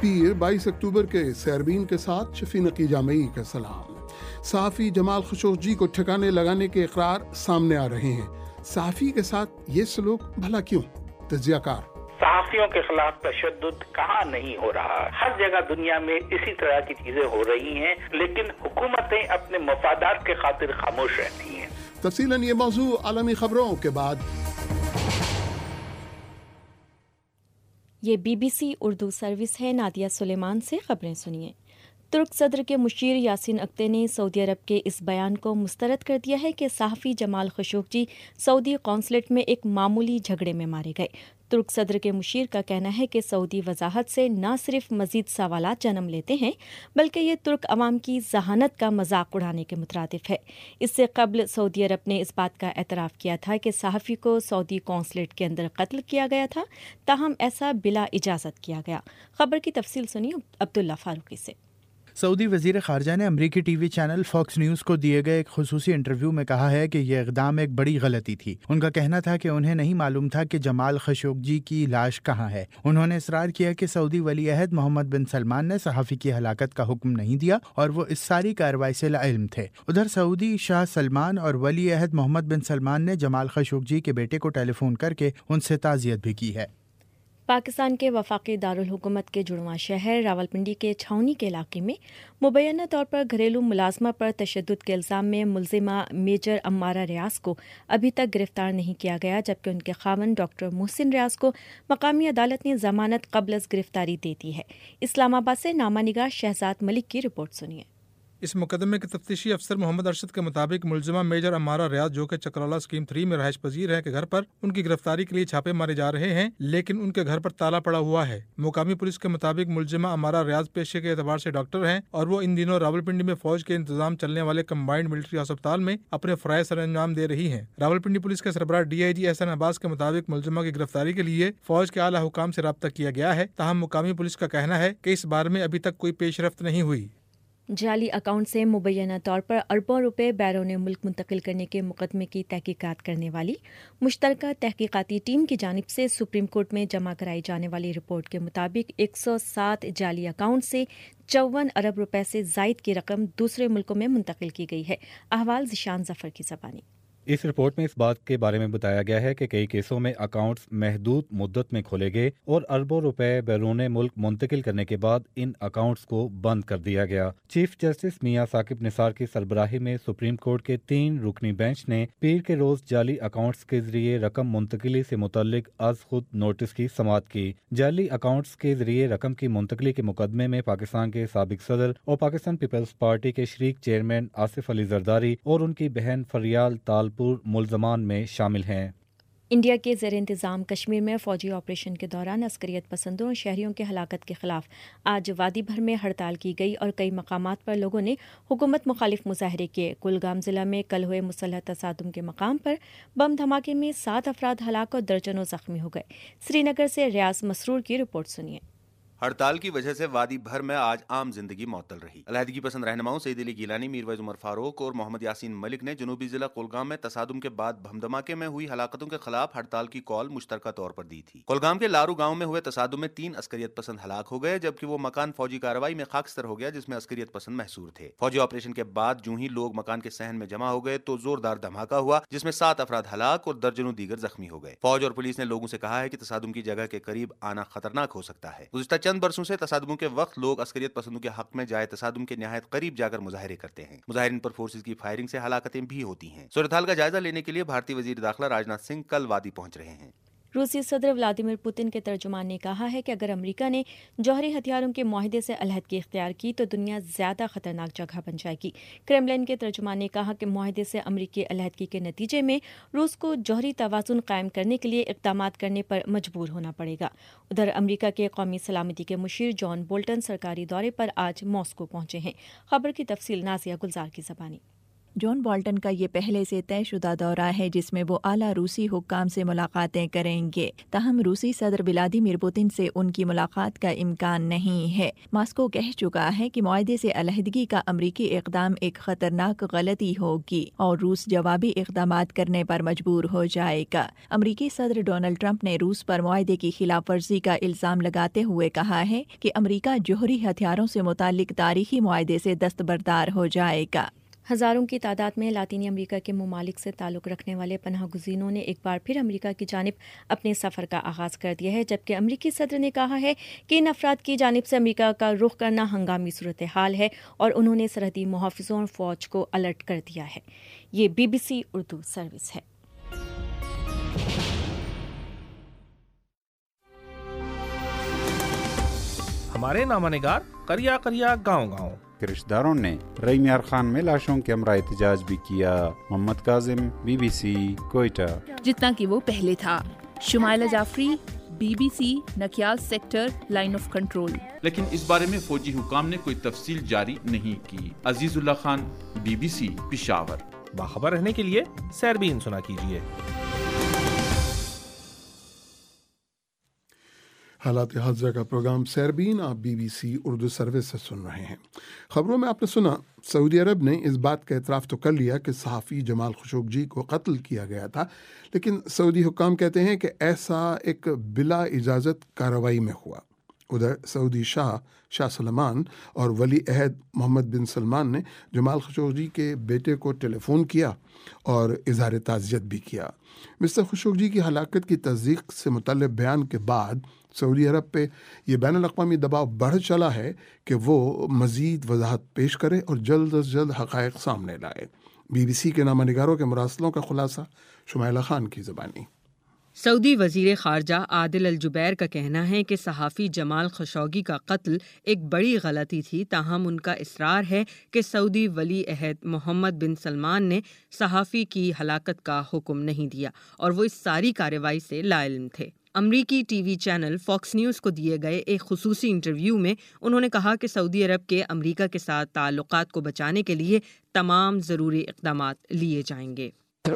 پیر 22 اکتوبر کے سیربین کے ساتھ شفیع نقی جامعی کا سلام۔ صحافی جمال خشوگی کو ٹھکانے لگانے کے اقرار سامنے آ رہے ہیں۔ صحافی کے ساتھ یہ سلوک بھلا کیوں؟ تجزیہ کار: صحافیوں کے خلاف تشدد کہاں نہیں ہو رہا؟ ہر جگہ دنیا میں اسی طرح کی چیزیں ہو رہی ہیں، لیکن حکومتیں اپنے مفادات کے خاطر خاموش رہتی ہیں۔ تفصیلاً یہ موضوع عالمی خبروں کے بعد۔ یہ BBC اردو سروس ہے۔ نادیہ سلیمان سے خبریں سنیے۔ ترک صدر کے مشیر یاسین اکتے نے سعودی عرب کے اس بیان کو مسترد کر دیا ہے کہ صحافی جمال خشوگی سعودی قونصلیٹ میں ایک معمولی جھگڑے میں مارے گئے۔ ترک صدر کے مشیر کا کہنا ہے کہ سعودی وضاحت سے نہ صرف مزید سوالات جنم لیتے ہیں بلکہ یہ ترک عوام کی ذہانت کا مذاق اڑانے کے مترادف ہے۔ اس سے قبل سعودی عرب نے اس بات کا اعتراف کیا تھا کہ صحافی کو سعودی قونصلیٹ کے اندر قتل کیا گیا تھا، تاہم ایسا بلا اجازت کیا گیا۔ خبر کی تفصیل سنیے عبداللہ فاروقی سے۔ سعودی وزیر خارجہ نے امریکی T V channel Fox News کو دیے گئے ایک خصوصی انٹرویو میں کہا ہے کہ یہ اقدام ایک بڑی غلطی تھی۔ ان کا کہنا تھا کہ انہیں نہیں معلوم تھا کہ جمال خشوگی کی لاش کہاں ہے۔ انہوں نے اصرار کیا کہ سعودی ولی عہد محمد بن سلمان نے صحافی کی ہلاکت کا حکم نہیں دیا اور وہ اس ساری کارروائی سے لاعلم تھے۔ ادھر سعودی شاہ سلمان اور ولی عہد محمد بن سلمان نے جمال خشوگی کے بیٹے کو ٹیلی فون کر کے ان سے تعزیت بھی کی ہے۔ پاکستان کے وفاقی دارالحکومت کے جڑواں شہر راولپنڈی کے چھاؤنی کے علاقے میں مبینہ طور پر گھریلو ملازمہ پر تشدد کے الزام میں ملزمہ میجر عمارہ ریاض کو ابھی تک گرفتار نہیں کیا گیا، جبکہ ان کے خاوند ڈاکٹر محسن ریاض کو مقامی عدالت نے ضمانت قبل از گرفتاری دے دی ہے۔ اسلام آباد سے نامہ نگار شہزاد ملک کی رپورٹ سنیے۔ اس مقدمے کے تفتیشی افسر محمد ارشد کے مطابق ملزمہ میجر عمارہ ریاض جو کہ چکرالہ اسکیم 3 میں رہائش پذیر ہے کے گھر پر ان کی گرفتاری کے لیے چھاپے مارے جا رہے ہیں، لیکن ان کے گھر پر تالا پڑا ہوا ہے۔ مقامی پولیس کے مطابق ملزمہ عمارہ ریاض پیشے کے اعتبار سے ڈاکٹر ہیں اور وہ ان دنوں راولپنڈی میں فوج کے انتظام چلنے والے کمبائنڈ ملٹری ہسپتال میں اپنے فرائض سر انجام دے رہی ہیں۔ راولپنڈی پولیس کے سربراہ DIG احسن عباس کے مطابق ملزمہ کی گرفتاری کے لیے فوج کے اعلیٰ حکام سے رابطہ کیا گیا ہے، تاہم مقامی پولیس کا کہنا ہے کہ اس بارے میں ابھی تک کوئی پیش رفت نہیں ہوئی۔ جعلی اکاؤنٹ سے مبینہ طور پر اربوں روپے بیرون ملک منتقل کرنے کے مقدمے کی تحقیقات کرنے والی مشترکہ تحقیقاتی ٹیم کی جانب سے سپریم کورٹ میں جمع کرائی جانے والی رپورٹ کے مطابق 107 جعلی اکاؤنٹ سے 54 ارب روپے سے زائد کی رقم دوسرے ملکوں میں منتقل کی گئی ہے۔ احوال ذیشان ظفر کی زبانی۔ اس رپورٹ میں اس بات کے بارے میں بتایا گیا ہے کہ کئی کیسوں میں اکاؤنٹس محدود مدت میں کھولے گئے اور اربوں روپے بیرون ملک منتقل کرنے کے بعد ان اکاؤنٹس کو بند کر دیا گیا۔ چیف جسٹس میاں ثاقب نثار کی سربراہی میں سپریم کورٹ کے 3 رکنی بینچ نے پیر کے روز جعلی اکاؤنٹس کے ذریعے رقم منتقلی سے متعلق از خود نوٹس کی سماعت کی۔ جعلی اکاؤنٹس کے ذریعے رقم کی منتقلی کے مقدمے میں پاکستان کے سابق صدر اور پاکستان پیپلز پارٹی کے شریک چیئرمین آصف علی زرداری اور ان کی بہن فریال تالپور ملزمان میں شامل ہیں۔ انڈیا کے زیر انتظام کشمیر میں فوجی آپریشن کے دوران عسکریت پسندوں اور شہریوں کی ہلاکت کے خلاف آج وادی بھر میں ہڑتال کی گئی اور کئی مقامات پر لوگوں نے حکومت مخالف مظاہرے کیے۔ کلگام ضلع میں کل ہوئے مسلح تصادم کے مقام پر بم دھماکے میں 7 افراد ہلاک اور درجنوں زخمی ہو گئے۔ سری نگر سے ریاض مسرور کی رپورٹ سنیے۔ ہڑتال کی وجہ سے وادی بھر میں آج عام زندگی معطل رہی۔ علیحدگی پسند رہنماؤں سعید علی گیلانی، میرویز عمر فاروق اور محمد یاسین ملک نے جنوبی ضلع کولگام میں تصادم کے بعد بم دھماکے میں ہوئی ہلاکتوں کے خلاف ہڑتال کی کال مشترکہ طور پر دی تھی۔ کولگام کے لارو گاؤں میں ہوئے تصادم میں 3 عسکریت پسند ہلاک ہو گئے، جبکہ وہ مکان فوجی کارروائی میں خاکستر ہو گیا جس میں عسکریت پسند محصور تھے۔ فوجی آپریشن کے بعد جو ہی لوگ مکان کے صحن میں جمع ہو گئے تو زوردار دھماکہ ہوا جس میں 7 افراد ہلاک اور درجنوں دیگر زخمی ہو گئے۔ فوج اور پولیس نے لوگوں سے کہا ہے کہ تصادم کی جگہ کے قریب آنا خطرناک ہو سکتا ہے۔ گزشتہ چند برسوں سے تصادم کے وقت لوگ عسکریت پسندوں کے حق میں جائے تصادم کے نہایت قریب جا کر مظاہرے کرتے ہیں۔ مظاہرین پر فورسز کی فائرنگ سے ہلاکتیں بھی ہوتی ہیں۔ صورتحال کا جائزہ لینے کے لیے بھارتی وزیر داخلہ راجناتھ سنگھ کل وادی پہنچ رہے ہیں۔ روسی صدر ولادیمیر پوتن کے ترجمان نے کہا ہے کہ اگر امریکہ نے جوہری ہتھیاروں کے معاہدے سے علیحدگی اختیار کی تو دنیا زیادہ خطرناک جگہ بن جائے گی۔ کرملن کے ترجمان نے کہا کہ معاہدے سے امریکی علیحدگی کے نتیجے میں روس کو جوہری توازن قائم کرنے کے لیے اقدامات کرنے پر مجبور ہونا پڑے گا۔ ادھر امریکہ کے قومی سلامتی کے مشیر جان بولٹن سرکاری دورے پر آج ماسکو پہنچے ہیں۔ خبر کی تفصیل نازیہ گلزار کی زبانی۔ जॉन बोल्टन का ये पहले से तयशुदा दौरा है जिसमें वो आला रूसी हुक्काम से मुलाकातें करेंगे। ताहम रूसी सदर व्लादिमीर पुतिन से उनकी मुलाकात का इम्कान नहीं है। मॉस्को कह चुका है कि मुआहदे से अलहदगी का अमरीकी इक़दाम एक खतरनाक गलती होगी और रूस जवाबी इक़दामात करने पर मजबूर हो जाएगा। अमरीकी सदर डोनाल्ड ट्रंप ने रूस पर मुआहदे की खिलाफ वर्जी का इल्ज़ाम लगाते हुए कहा है कि अमरीका जोहरी हथियारों से मुतालिक तारीखी मुआहदे से दस्तबरदार हो जाएगा। हज़ारों की तादाद में लातीनी अमेरिका के ममालिक से ताल्लुक़ रखने वाले पनाह गुज़ीनों ने एक बार फिर अमेरिका की जानिब अपने सफ़र का आगाज़ कर दिया है, जबकि अमेरिकी सदर ने कहा है कि इन अफराद की जानिब से अमेरिका का रुख करना हंगामी सूरत हाल है और उन्होंने सरहदी मुहाफ़िज़ों और फ़ौज को अलर्ट कर दिया है। ये BBC उर्दू सर्विस है। हमारे नामानिगार करिया करिया गाँव रिश्तेदारों ने रईम यार खान में लाशों के हमरा एहतजाज भी किया। मोहम्मद काजिम, BBC कोयटा। जितना कि वो पहले था। Shumaila Jafri, BBC Nakyal sector line of control. लेकिन इस बारे में फौजी हुकाम ने कोई तफसील जारी नहीं की। अजीजुल्लाह खान, BBC पिशावर। बाखबर रहने के लिए सैरबीन सुना कीजिए। हालात हादसा का प्रोग्राम सैरबीन आप BBC उर्दू सर्विस से सुन रहे हैं। खबरों में आपने सुना सऊदी अरब ने इस बात का एतराफ़ तो कर लिया कि सहाफ़ी जमाल खशोगी को कत्ल किया गया था, लेकिन सऊदी हुक्काम कहते हैं कि ऐसा एक बिला इजाज़त कार्रवाई में हुआ। उधर सऊदी शाह सलमान और वली अहद मोहम्मद बिन सलमान ने जमाल खशोगी के बेटे को टेलीफोन किया और इज़हार ताज़ियत भी किया। मिस्टर खशोगी की हलाकत की तस्दीक से मुतल्लिक़ बयान के बाद सऊदी अरब पे ये बैनुल अक़वामी दबाव बढ़ चला है कि वो मज़ीद वजाहत पेश करे और जल्द अज जल्द हक़ाइक़ सामने लाए। BBC के नामानिगारों के मुरासलों का खुलासा शुमाइला खान की ज़बानी। सऊदी वज़ीर ख़ारजा आदिल अल जुबैर का कहना है कि सहाफ़ी जमाल खशोगी का कत्ल एक बड़ी गलती थी, ताहम उनका इसरार है कि सऊदी वली अहद मोहम्मद बिन सलमान ने सहाफ़ी की हलाकत का हुक्म नहीं दिया और वो इस सारी कार्रवाई से लाइल्म थे। अमरीकी TV चैनल फॉक्स न्यूज़ को दिए गए एक खुसूसी इंटरव्यू में उन्होंने कहा कि सऊदी अरब के अमरीका के साथ ताल्लुकात को बचाने के लिए तमाम ज़रूरी इक़दामात लिए जाएंगे।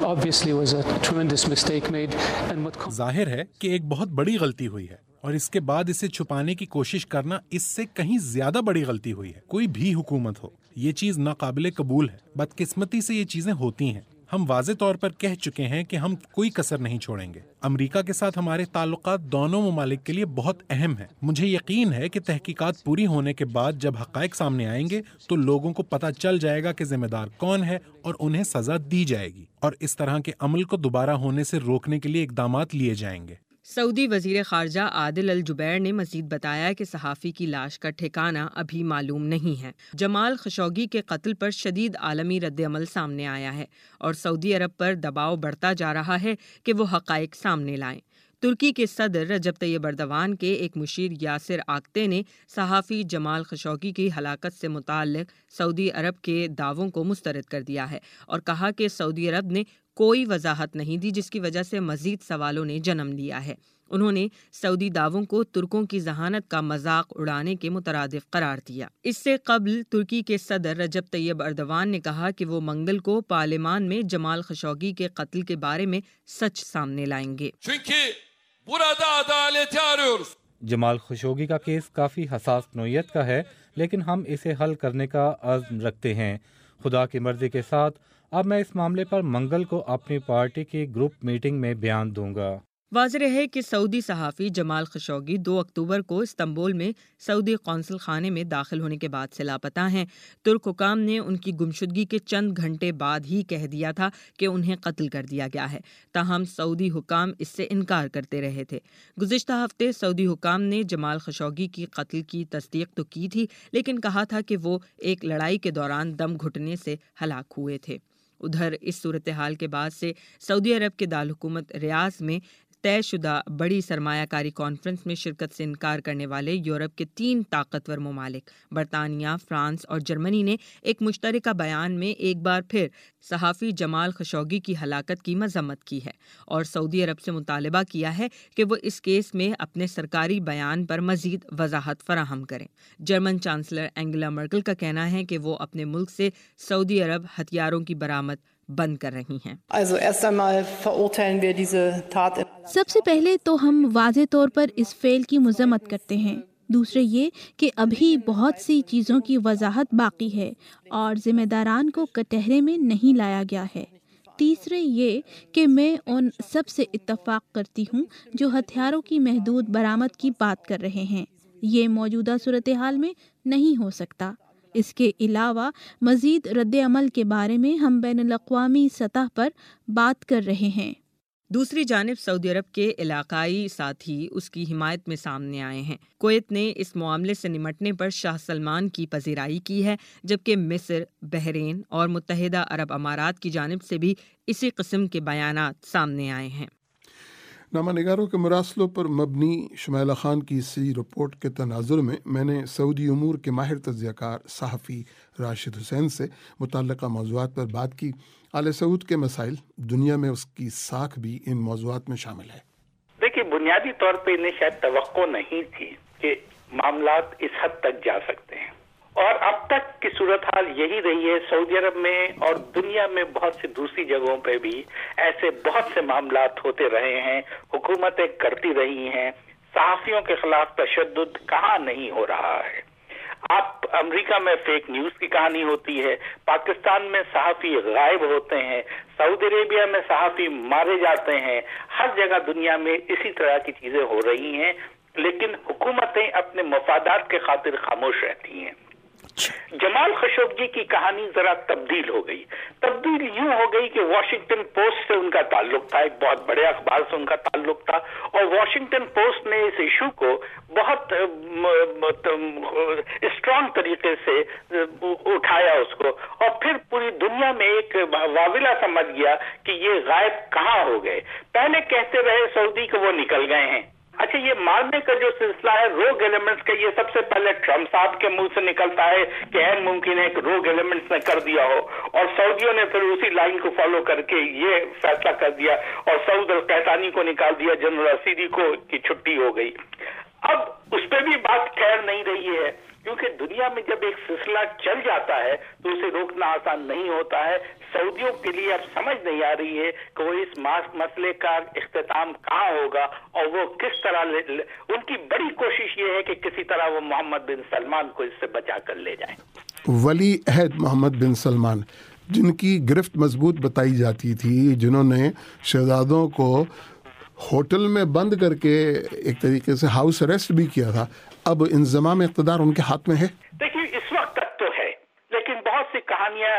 जाहिर है कि एक बहुत बड़ी गलती हुई है और इसके बाद इसे छुपाने की कोशिश करना इससे कहीं ज्यादा बड़ी गलती हुई है। कोई भी हुकूमत हो, ये चीज नाकाबिले कबूल है। बदकिस्मती से ये चीजें होती हैं। हम वाज़े तौर पर कह चुके हैं कि हम कोई कसर नहीं छोड़ेंगे। अमेरिका के साथ हमारे ताल्लुकात दोनों ममालिक के लिए बहुत अहम है। मुझे यकीन है कि तहकीकात पूरी होने के बाद जब हक़ाइक़ सामने आएंगे तो लोगों को पता चल जाएगा कि जिम्मेदार कौन है और उन्हें सज़ा दी जाएगी और इस तरह के अमल को दोबारा होने से रोकने के लिए इक़दामात लिए जाएंगे। सऊदी वज़ीर ख़ारजा आदिल अल जुबैर ने मज़ीद बताया कि सहाफ़ी की लाश का ठिकाना अभी मालूम नहीं है। जमाल खशोगी के कत्ल पर शदीद आलमी रद्द-ए-अमल सामने आया है और सऊदी अरब पर दबाव बढ़ता जा रहा है कि वो हक़ाइक़ सामने लाएं। तुर्की के सदर रजब तैयब एर्दोगान के एक मुशीर यासिर आक्ते ने सहाफ़ी जमाल खशोगी की हलाकत से मुताल्लिक़ सऊदी अरब के दावों को मुस्तरद कर दिया है और कहा कि सऊदी अरब ने कोई वजाहत नहीं दी, जिसकी वजह से मज़ीद सवालों ने जन्म लिया है। उन्होंने सऊदी दावों को तुर्कों की जहानत का मजाक उड़ाने के मुतरादिफ करार दिया। इससे कबल तुर्की के सदर रजब तैयब एर्दोगान ने कहा कि वो मंगल को पार्लियामान में जमाल खशोगी के कत्ल के बारे में सच सामने लाएंगे। जमाल खशोगी का केस काफ़ी हसास नौइयत का है, लेकिन हम इसे हल करने का अज़्म रखते हैं। खुदा की मर्जी के साथ अब मैं इस मामले पर मंगल को अपनी पार्टी की ग्रुप मीटिंग में बयान दूंगा। वाज़ेह है कि सऊदी सहाफ़ी जमाल खशोगी 2 अक्टूबर को इस्तांबुल में सऊदी कौंसल खाने में दाखिल होने के बाद से लापता हैं। तुर्क हुकाम ने उनकी गुमशुदगी के चंद घंटे बाद ही कह दिया था कि उन्हें कत्ल कर दिया गया है, ताहम सऊदी हुकाम इससे इनकार करते रहे थे। गुज़िश्ता हफ्ते सऊदी हुकाम ने जमाल खशोगी की कत्ल की तस्दीक तो की थी, लेकिन कहा था कि वो एक लड़ाई के दौरान दम घुटने से हलाक हुए थे। उधर इस सूरत हाल के बाद से सऊदी अरब के दारुल हुकूमत रियाद में طے شدہ بڑی سرمایہ کاری کانفرنس میں شرکت سے انکار کرنے والے یورپ کے 3 طاقتور ممالک برطانیہ، فرانس اور جرمنی نے ایک مشترکہ بیان میں ایک بار پھر صحافی جمال خشوگی کی ہلاکت کی مذمت کی ہے اور سعودی عرب سے مطالبہ کیا ہے کہ وہ اس کیس میں اپنے سرکاری بیان پر مزید وضاحت فراہم کریں۔ جرمن چانسلر اینگلا مرکل کا کہنا ہے کہ وہ اپنے ملک سے سعودی عرب ہتھیاروں کی برآمد بند کر رہی ہیں۔ سب سے پہلے تو ہم واضح طور پر اس فعل کی مذمت کرتے ہیں، دوسرے یہ کہ ابھی بہت سی چیزوں کی وضاحت باقی ہے اور ذمہ داران کو کٹہرے میں نہیں لایا گیا ہے، تیسرے یہ کہ میں ان سب سے اتفاق کرتی ہوں جو ہتھیاروں کی محدود برآمد کی بات کر رہے ہیں، یہ موجودہ صورتحال میں نہیں ہو سکتا۔ اس کے علاوہ مزید رد عمل کے بارے میں ہم بین الاقوامی سطح پر بات کر رہے ہیں۔ دوسری جانب سعودی عرب کے علاقائی ساتھی اس کی حمایت میں سامنے آئے ہیں۔ کویت نے اس معاملے سے نمٹنے پر شاہ سلمان کی پذیرائی کی ہے، جبکہ مصر، بحرین اور متحدہ عرب امارات کی جانب سے بھی اسی قسم کے بیانات سامنے آئے ہیں۔ نامہ نگاروں کے مراسلوں پر مبنی شمائلہ خان کی اسی رپورٹ کے تناظر میں نے سعودی امور کے ماہر تجزیہ کار صحافی راشد حسین سے متعلقہ موضوعات پر بات کی۔ آل سعود کے مسائل، دنیا میں اس کی ساکھ بھی ان موضوعات میں شامل ہے۔ دیکھیے، بنیادی طور پہ انہیں شاید توقع نہیں تھی کہ معاملات اس حد تک جا سکتے ہیں، اور اب تک کی صورتحال یہی رہی ہے۔ سعودی عرب میں اور دنیا میں بہت سی دوسری جگہوں پہ بھی ایسے بہت سے معاملات ہوتے رہے ہیں، حکومتیں کرتی رہی ہیں، صحافیوں کے خلاف تشدد کہاں نہیں ہو رہا ہے۔ آپ امریکہ میں فیک نیوز کی کہانی ہوتی ہے، پاکستان میں صحافی غائب ہوتے ہیں، سعودی عربیہ میں صحافی مارے جاتے ہیں، ہر جگہ دنیا میں اسی طرح کی چیزیں ہو رہی ہیں، لیکن حکومتیں اپنے مفادات کے خاطر خاموش رہتی ہیں۔ جمال خشوگی کی کہانی ذرا تبدیل ہو گئی۔ تبدیل یوں ہو گئی کہ واشنگٹن پوسٹ سے ان کا تعلق تھا، ایک بہت بڑے اخبار سے ان کا تعلق تھا، اور واشنگٹن پوسٹ نے اس ایشو کو بہت اسٹرانگ طریقے سے اٹھایا اس کو، اور پھر پوری دنیا میں ایک واویلا سمجھ گیا کہ یہ غائب کہاں ہو گئے۔ پہلے کہتے رہے سعودی کہ وہ نکل گئے ہیں۔ اچھا، یہ مارنے کا جو سلسلہ ہے روگ ایلیمنٹس کا، یہ سب سے پہلے ٹرمپ صاحب کے منہ سے نکلتا ہے کہ عین ممکن ہے کہ روگ ایلیمنٹس نے کر دیا ہو، اور سعودیوں نے پھر اسی لائن کو فالو کر کے یہ فیصلہ کر دیا اور سعود القحطانی کو نکال دیا، جنرل اسیری کو کی چھٹی ہو گئی۔ اب اس پہ بھی بات ٹھہر نہیں رہی ہے، کیونکہ دنیا میں جب ایک سلسلہ چل جاتا ہے تو اسے روکنا آسان نہیں ہوتا ہے۔ سعودیوں کے لیے اب سمجھ نہیں آ رہی ہے کہ وہ اس مسئلے کا اختتام کہاں ہوگا، اور وہ کس طرح ان کی بڑی کوشش یہ ہے کہ کسی طرح وہ محمد بن سلمان کو اس سے بچا کر لے جائیں۔ ولی عہد محمد بن سلمان، جن کی گرفت مضبوط بتائی جاتی تھی، جنہوں نے شہزادوں کو ہوٹل میں بند کر کے ایک طریقے سے ہاؤس اریسٹ بھی کیا تھا، اب انضمام اقتدار ان کے ہاتھ میں ہے؟ دیکھیے، اس وقت تک تو ہے، لیکن بہت سی کہانیاں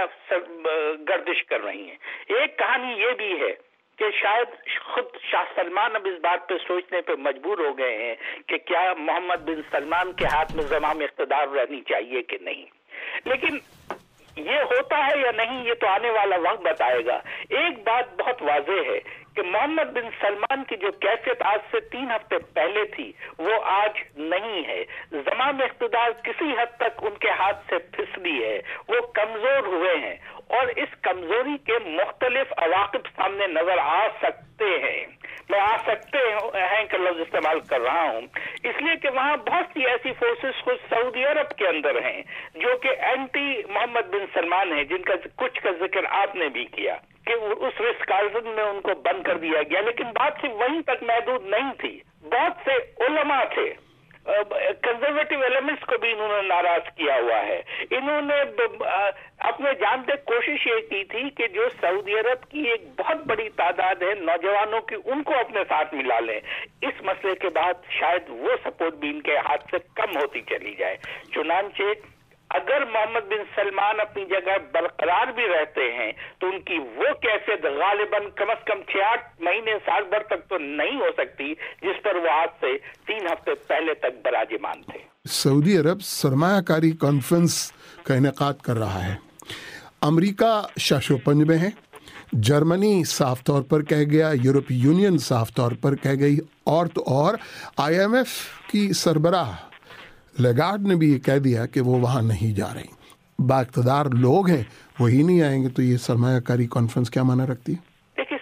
گردش کر رہی ہیں۔ ایک کہانی یہ بھی ہے کہ شاید خود شاہ سلمان اب اس بات پہ سوچنے پہ مجبور ہو گئے ہیں کہ کیا محمد بن سلمان کے ہاتھ میں زمام اقتدار رہنی چاہیے کہ نہیں، لیکن یہ ہوتا ہے یا نہیں یہ تو آنے والا وقت بتائے گا۔ ایک بات بہت واضح ہے کہ محمد بن سلمان کی جو کیفیت آج سے 3 ہفتے پہلے تھی وہ آج نہیں ہے۔ زمام اقتدار کسی حد تک ان کے ہاتھ سے پھسلی ہے، وہ کمزور ہوئے ہیں، اور اس کمزوری کے مختلف عواقب سامنے نظر آ سکتے ہیں۔ میں آ سکتے ہیں کا لفظ استعمال کر رہا ہوں اس لیے کہ وہاں بہت سی ایسی فورسز خود سعودی عرب کے اندر ہیں جو کہ اینٹی محمد بن سلمان ہیں، جن کا کچھ کا ذکر آپ نے بھی کیا کہ اس رسک کارلٹن میں ان کو بند کر دیا گیا، لیکن بات صرف وہیں تک محدود نہیں تھی۔ بہت سے علماء تھے، کنزرویٹو ایلیمنٹس کو بھی انہوں نے ناراض کیا ہوا ہے۔ انہوں نے اپنے جان تک کوشش یہ کی تھی کہ جو سعودی عرب کی ایک بہت بڑی تعداد ہے نوجوانوں کی، ان کو اپنے ساتھ ملا لیں۔ اس مسئلے کے بعد شاید وہ سپورٹ بھی ان کے ہاتھ سے کم ہوتی چلی جائے۔ چنانچہ اگر محمد بن سلمان اپنی جگہ برقرار بھی رہتے ہیں تو ان کی وہ کیفیت غالباً کم از کم 6-8 مہینے سال بھر تک تو نہیں ہو سکتی جس پر وہ آج سے 3 ہفتے پہلے تک براجمان تھے۔ سعودی عرب سرمایہ کاری کانفرنس کا انعقاد کر رہا ہے، امریکہ شاشو پنج میں ہے، जर्मनी साफ तौर पर कह गया, यूरोपीय यूनियन साफ तौर पर कह गई, और तो और IMF की सरबराह लेगार्ड ने भी ये कह दिया कि वो वहाँ नहीं जा रही। बाइख्तियार लोग हैं, वही नहीं आएंगे, तो ये सरमायाकारी कॉन्फ्रेंस क्या माना रखती है? देखिए,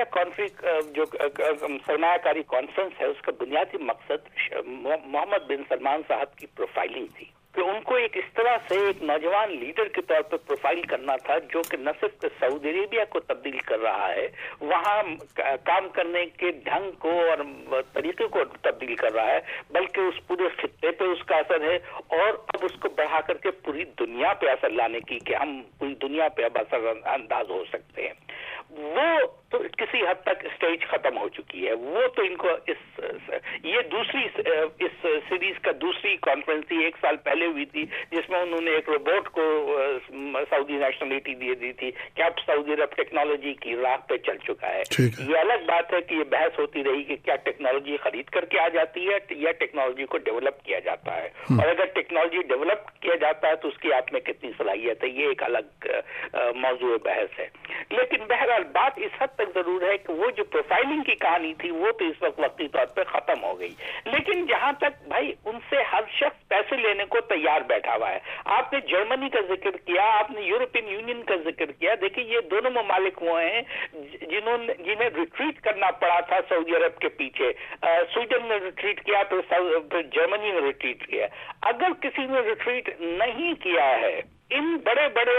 सरमायाकारी कॉन्फ्रेंस है, उसका बुनियादी मकसद मोहम्मद बिन सलमान साहब की प्रोफाइलिंग थी कि उनको एक इस तरह से एक नौजवान लीडर के तौर पर प्रोफाइल करना था जो कि न सिर्फ सऊदी अरेबिया को तब्दील कर रहा है, वहाँ काम करने के ढंग को और तरीके को तब्दील कर रहा है, बल्कि उस पूरे खित्ते पे उसका असर है और अब उसको बढ़ा करके पूरी दुनिया पे असर लाने की कि हम पूरी दुनिया पे अब असर अंदाज हो सकते हैं। वो तो किसी हद तक स्टेज खत्म हो चुकी है। वो तो इनको ये दूसरी इस सीरीज का दूसरी कॉन्फ्रेंस थी, 1 साल पहले हुई थी, जिसमें उन्होंने एक रोबोट को सऊदी नेशनलिटी दी थी कि अब सऊदी अरब टेक्नोलॉजी की राह पे चल चुका है। ये अलग बात है कि ये बहस होती रही कि क्या टेक्नोलॉजी खरीद करके आ जाती है या टेक्नोलॉजी को डेवलप किया जाता है, और अगर टेक्नोलॉजी डेवलप किया जाता है तो उसकी आप में कितनी सलाहियत है, ये एक अलग मौजूद बहस है। लेकिन बहरहाल बात इस हद तक जरूर है कि वो जो प्रोफाइलिंग की कहानी थी वो तो इस वक्त वक्ती तौर पे खत्म हो गई। लेकिन जहां तक भाई उनसे हर शख्स पैसे लेने को तैयार बैठा हुआ है। आपने जर्मनी का जिक्र किया, आपने यूरोपियन यूनियन का जिक्र किया। देखिए, ये दोनों ममालिक वो हैं जिन्हें रिट्रीट करना पड़ा था सऊदी अरब के पीछे। स्वीडन ने रिट्रीट किया, फिर जर्मनी ने रिट्रीट किया। अगर किसी ने रिट्रीट नहीं किया है इन बड़े बड़े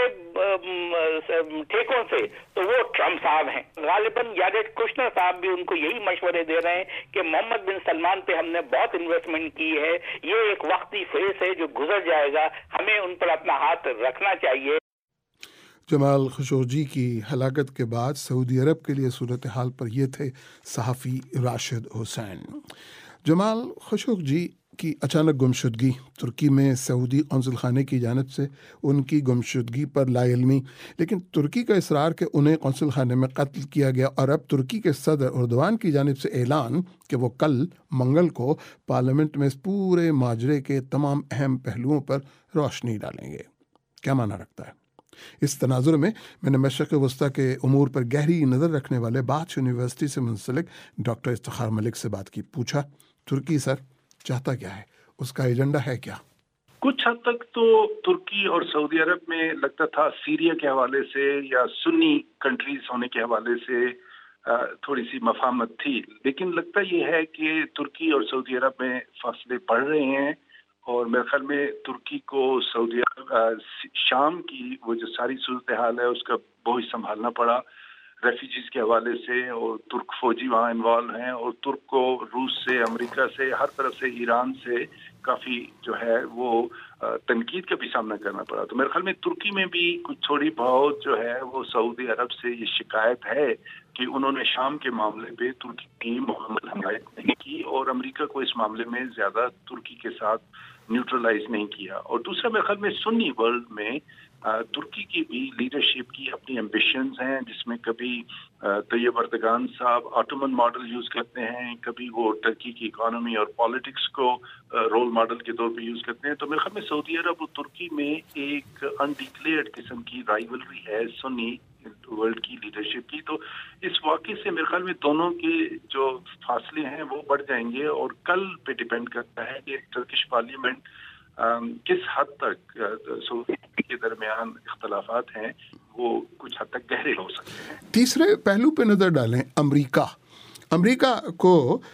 ठेकों से, तो वो ट्रम्प साहब हैं। गालिबन यारेड कुशनर साहब भी उनको यही मशवरे दे रहे हैं कि मोहम्मद बिन सलमान पे हमने बहुत इन्वेस्टमेंट की है, ये एक वक्ती फेस है जो गुजर जाएगा, हमें उन पर अपना हाथ रखना चाहिए। जमाल खशोगी की हलाकत के बाद सऊदी अरब के लिए सूरत हाल पर ये थे सहाफ़ी राशिद हुसैन। जमाल खशोगी की अचानक गुमशुदगी, तुर्की में सऊदी कौंसल खाने की जानिब से उनकी गुमशुदगी पर लाइल्मी, लेकिन तुर्की का इसरार कि उन्हें कौंसल खाने में कत्ल किया गया, और अब तुर्की के सदर एर्दोगान की जानिब से ऐलान कि वो कल मंगल को पार्लियामेंट में इस पूरे माजरे के तमाम अहम पहलुओं पर रोशनी डालेंगे। क्या माना रखता है? इस तनाजुर में मैंने मशरक़ वस्ता के उमूर पर गहरी नज़र रखने वाले बाथ यूनिवर्सिटी से मुंसलिक डॉक्टर इफ्तिखार मलिक से बात की। पूछा, तुर्की सर चाहता क्या है, उसका एजेंडा है क्या? कुछ हद तक तो तुर्की और सऊदी अरब में लगता था सीरिया के हवाले से या सुन्नी कंट्रीज होने के हवाले से थोड़ी सी मफाहमत थी, लेकिन लगता ये है कि तुर्की और सऊदी अरब में फासले बढ़ रहे हैं, और मेरे ख्याल में तुर्की को सऊदी अरब शाम की वो जो सारी सूरत हाल है उसका बोझ संभालना पड़ा रेफ्यूजीज के हवाले से, और तुर्क फौजी वहाँ इन्वॉल्व हैं, और तुर्क को रूस से, अमेरिका से, हर तरफ से, ईरान से काफ़ी जो है वो तनकीद का भी सामना करना पड़ा। तो मेरे ख्याल में तुर्की में भी कुछ थोड़ी बहुत जो है वो सऊदी अरब से ये शिकायत है कि उन्होंने शाम के मामले पे तुर्की की मुकम्मल हमायत नहीं की, और अमेरिका को इस मामले में ज़्यादा तुर्की के साथ न्यूट्रलाइज नहीं किया। और दूसरा मेरे ख्याल में सुन्नी वर्ल्ड में तुर्की की भी लीडरशिप की अपनी एम्बिशंस हैं, जिसमें कभी तैयब अर्दगान साहब ऑटोमन मॉडल यूज करते हैं, कभी वो टर्की की इकोनॉमी और पॉलिटिक्स को रोल मॉडल के तौर पे यूज करते हैं। तो मेरे ख्याल में सऊदी अरब और तुर्की में एक अनडिक्लेयर्ड किस्म की राइवलरी है सुन्नी वर्ल्ड की लीडरशिप की। तो इस वाक़े से मेरे ख्याल में दोनों के जो फासले हैं वो बढ़ जाएंगे, और कल पे डिपेंड करता है कि टर्किश पार्लियामेंट किस हद तक सऊदी के दरमियान इख्तलाफात हैं वो कुछ हद तक गहरे हो सकते हैं। तीसरे पहलू पे नज़र डालें, अमेरिका को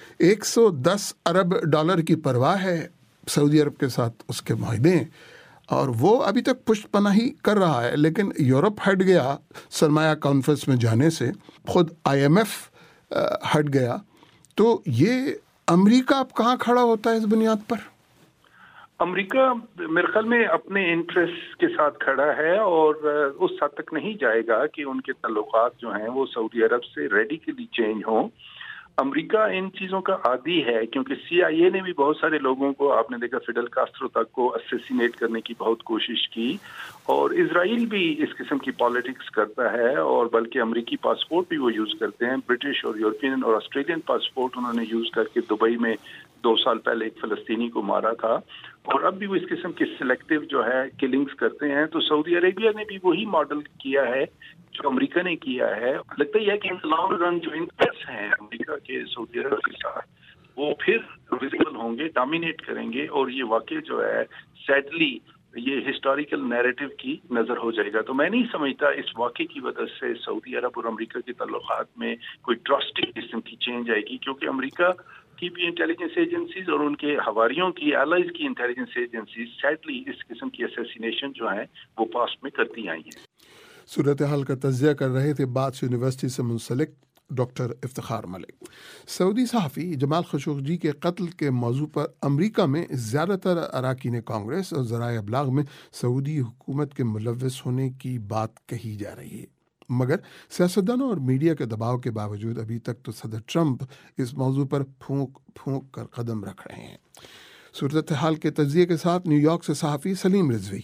110 अरब डॉलर की परवाह है सऊदी अरब के साथ उसके माहदे, और वो अभी तक पुष्टपनाही कर रहा है, लेकिन यूरोप हट गया सरमाया कॉन्फ्रेंस में जाने से, खुद IMF हट गया, तो ये अमेरिका अब कहाँ खड़ा होता है इस बुनियाद पर? अमेरिका मेरे ख्याल में अपने इंटरेस्ट के साथ खड़ा है, और उस हद तक नहीं जाएगा कि उनके ताल्लुकात जो हैं वो सऊदी अरब से रेडिकली चेंज हों। अमेरिका इन चीज़ों का आदी है, क्योंकि CIA ने भी बहुत सारे लोगों को, आपने देखा फिडेल कास्ट्रो तक को असैसिनेट करने की बहुत कोशिश की, और इजराइल भी इस किस्म की पॉलिटिक्स करता है, और बल्कि अमेरिकी पासपोर्ट भी वो यूज़ करते हैं। ब्रिटिश और यूरोपियन और ऑस्ट्रेलियन पासपोर्ट उन्होंने यूज़ करके दुबई में 2 سال پہلے ایک فلسطینی کو مارا تھا، اور اب بھی وہ اس قسم کی سلیکٹیو جو ہے کلنگز کرتے ہیں. تو سعودی عربیہ نے بھی وہی ماڈل کیا ہے جو امریکہ نے کیا ہے. لگتا ہی ہے کہ لانگ رن جو انٹرسٹ ہیں امریکہ کے سعودی عرب کے ساتھ وہ پھر ویزیبل ہوں گے، ڈومینیٹ کریں گے، اور یہ واقع جو ہے سیڈلی یہ ہسٹوریکل نیریٹو کی نظر ہو جائے گا. تو میں نہیں سمجھتا اس واقعے کی وجہ سے سعودی عرب اور امریکہ کے تعلقات میں کوئی ڈراسٹک قسم کی چینج آئے گی، کیونکہ امریکہ کی بھی انٹیلیجنس ایجنسیز اور ان کے ہوائیوں کی الائز کی انٹیلیجنس ایجنسیز سیڈلی اس قسم کی اسیسینیشن جو ہیں وہ پاسٹ میں کرتی آئی ہیں. صورتحال کا تجزیہ کر رہے تھے باتس یونیورسٹی سے منسلک ڈاکٹر افتخار ملک. سعودی صحافی جمال خشوگی کے قتل کے موضوع پر امریکہ میں زیادہ تر اراکین کانگریس اور ذرائع ابلاغ میں سعودی حکومت کے ملوث ہونے کی بات کہی جا رہی ہے، مگر سیاستدانوں اور میڈیا کے دباؤ کے باوجود ابھی تک تو صدر ٹرمپ اس موضوع پر پھونک پھونک کر قدم رکھ رہے ہیں. صورتحال کے تجزیے کے ساتھ نیو یارک سے صحافی سلیم رضوی.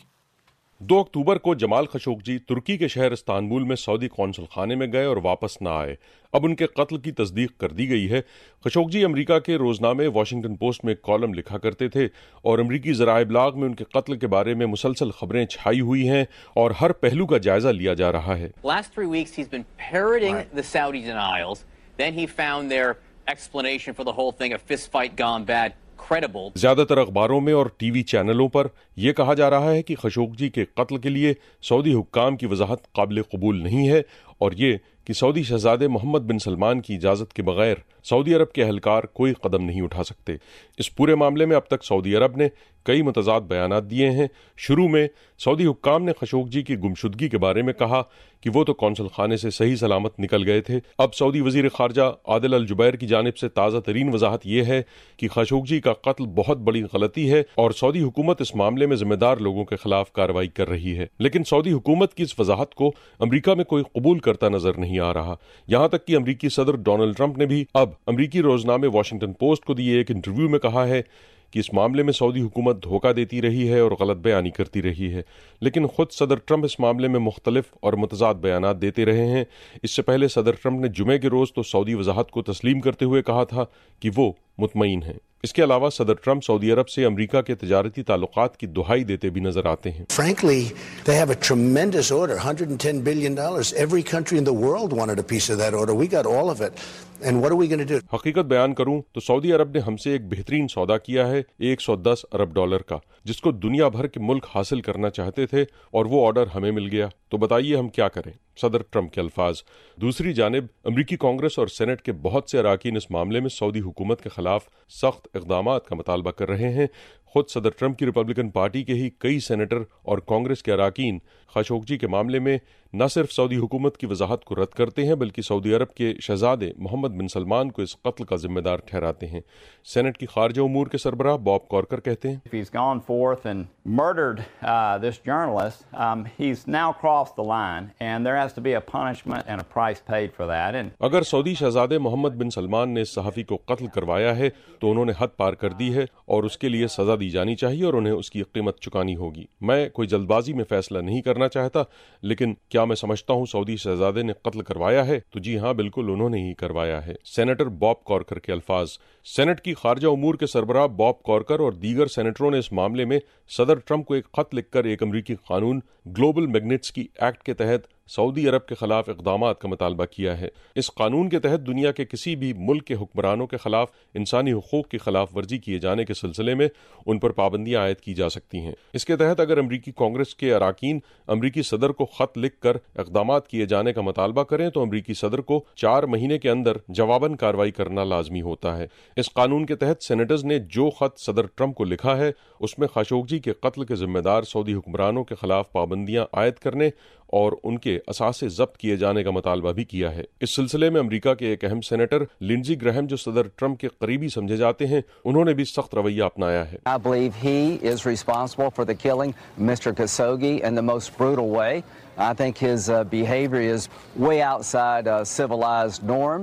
2 اکتوبر کو جمال خشوگی ترکی کے شہر استنبول میں سعودی قونصل خانے میں گئے اور واپس نہ آئے. اب ان کے قتل کی تصدیق کر دی گئی ہے. خشوگی امریکہ کے روزنامے واشنگٹن پوسٹ میں کالم لکھا کرتے تھے اور امریکی ذرائع ابلاغ میں ان کے قتل کے بارے میں مسلسل خبریں چھائی ہوئی ہیں اور ہر پہلو کا جائزہ لیا جا رہا ہے. Last 3 weeks he's been parroting the Saudi denials. Then he found their explanation for the whole thing, a fist fight gone bad, credible. زیادہ تر اخباروں میں اور ٹی وی چینلوں پر یہ کہا جا رہا ہے کہ خشوگی کے قتل کے لیے سعودی حکام کی وضاحت قابل قبول نہیں ہے، اور یہ کہ سعودی شہزادے محمد بن سلمان کی اجازت کے بغیر سعودی عرب کے اہلکار کوئی قدم نہیں اٹھا سکتے. اس پورے معاملے میں اب تک سعودی عرب نے کئی متضاد بیانات دیے ہیں. شروع میں سعودی حکام نے خشوگی کی گمشدگی کے بارے میں کہا کہ وہ تو قونصل خانے سے صحیح سلامت نکل گئے تھے. اب سعودی وزیر خارجہ عادل الجبیر کی جانب سے تازہ ترین وضاحت یہ ہے کہ خشوگی کا قتل بہت بڑی غلطی ہے اور سعودی حکومت اس معاملے میں ذمہ دار لوگوں کے خلاف کارروائی کر رہی ہے. لیکن سعودی حکومت کی اس وضاحت کو امریکہ میں کوئی قبول کرتا نظر نہیں آ رہا، یہاں تک کہ امریکی صدر ڈونلڈ ٹرمپ نے بھی اب امریکی روزنامے واشنگٹن پوسٹ کو دیے ایک انٹرویو میں کہا ہے کہ اس معاملے میں سعودی حکومت دھوکہ دیتی رہی ہے اور غلط بیانی کرتی رہی ہے. لیکن خود صدر ٹرمپ اس معاملے میں مختلف اور متضاد بیانات دیتے رہے ہیں. اس سے پہلے صدر ٹرمپ نے جمعے کے روز تو سعودی وضاحت کو تسلیم کرتے ہوئے کہا تھا کہ وہ مطمئن ہیں. اس کے علاوہ صدر ٹرمپ سعودی عرب سے امریکہ کے تجارتی تعلقات کی دہائی دیتے بھی نظر آتے ہیں. Frankly, they have a tremendous order, $110 billion. Every country in the world wanted a piece of that order. We got all of it. And what are we going to do? حقیقت بیان کروں تو سعودی عرب نے ہم سے ایک بہترین سودا کیا ہے $110 ارب کا، جس کو دنیا بھر کے ملک حاصل کرنا چاہتے تھے اور وہ آرڈر ہمیں مل گیا. تو بتائیے ہم کیا کریں؟ صدر ٹرمپ کے الفاظ. دوسری جانب امریکی کانگریس اور سینٹ کے بہت سے اراکین اس معاملے میں سعودی حکومت کے خلاف سخت اقدامات کا مطالبہ کر رہے ہیں. خود صدر ٹرمپ کی ریپبلکن پارٹی کے ہی کئی سینیٹر اور کانگریس کے اراکین خشوگی کے معاملے میں نہ صرف سعودی حکومت کی وضاحت کو رد کرتے ہیں بلکہ سعودی عرب کے شہزادے محمد بن سلمان کو اس قتل کا ذمہ دار ٹھہراتے ہیں. سینٹ کی خارجہ امور کے سربراہ باب کارکر کہتے ہیں If he's gone forth and murdered this journalist, he's now crossed the line and there has to be a punishment and a price paid for that. اگر سعودی شہزادے محمد بن سلمان نے اس صحافی کو قتل کروایا ہے تو انہوں نے حد پار کر دی ہے اور اس کے لیے سزا دی جانی چاہیے اور انہیں اس کی قیمت چکانی ہوگی. میں کوئی جلد بازی میں فیصلہ نہیں کرنا چاہتا، لیکن کیا میں سمجھتا ہوں سعودی شہزادے نے قتل کروایا ہے؟ تو جی ہاں، بالکل انہوں نے ہی کروایا ہے. سینیٹر باب کارکر کے الفاظ. سینٹ کی خارجہ امور کے سربراہ باب کارکر اور دیگر سینیٹروں نے اس معاملے میں صدر ٹرمپ کو ایک خط لکھ کر ایک امریکی قانون گلوبل میگنٹسکی ایکٹ کے تحت سعودی عرب کے خلاف اقدامات کا مطالبہ کیا ہے. اس قانون کے تحت دنیا کے کسی بھی ملک کے حکمرانوں کے خلاف انسانی حقوق کی خلاف ورزی کیے جانے کے سلسلے میں ان پر پابندیاں عائد کی جا سکتی ہیں. اس کے تحت اگر امریکی کانگریس کے اراکین امریکی صدر کو خط لکھ کر اقدامات کیے جانے کا مطالبہ کریں تو امریکی صدر کو 4 مہینے کے اندر جواباً کارروائی کرنا لازمی ہوتا ہے. اس قانون کے تحت سینیٹرز نے جو خط صدر ٹرمپ کو لکھا ہے اس میں خاشقجی کے قتل کے ذمہ دار سعودی حکمرانوں کے خلاف پابندیاں عائد کرنے اور ان کے اثاثے ضبط کیے جانے کا مطالبہ بھی کیا ہے. اس سلسلے میں امریکہ کے ایک اہم سینیٹر لنزی گرہم جو صدر ٹرمپ کے قریبی سمجھے جاتے ہیں، انہوں نے بھی سخت رویہ اپنایا ہے. I believe he is responsible for the killing of Mr. Khashoggi in the most brutal way. I think his behavior is way outside civilized norms.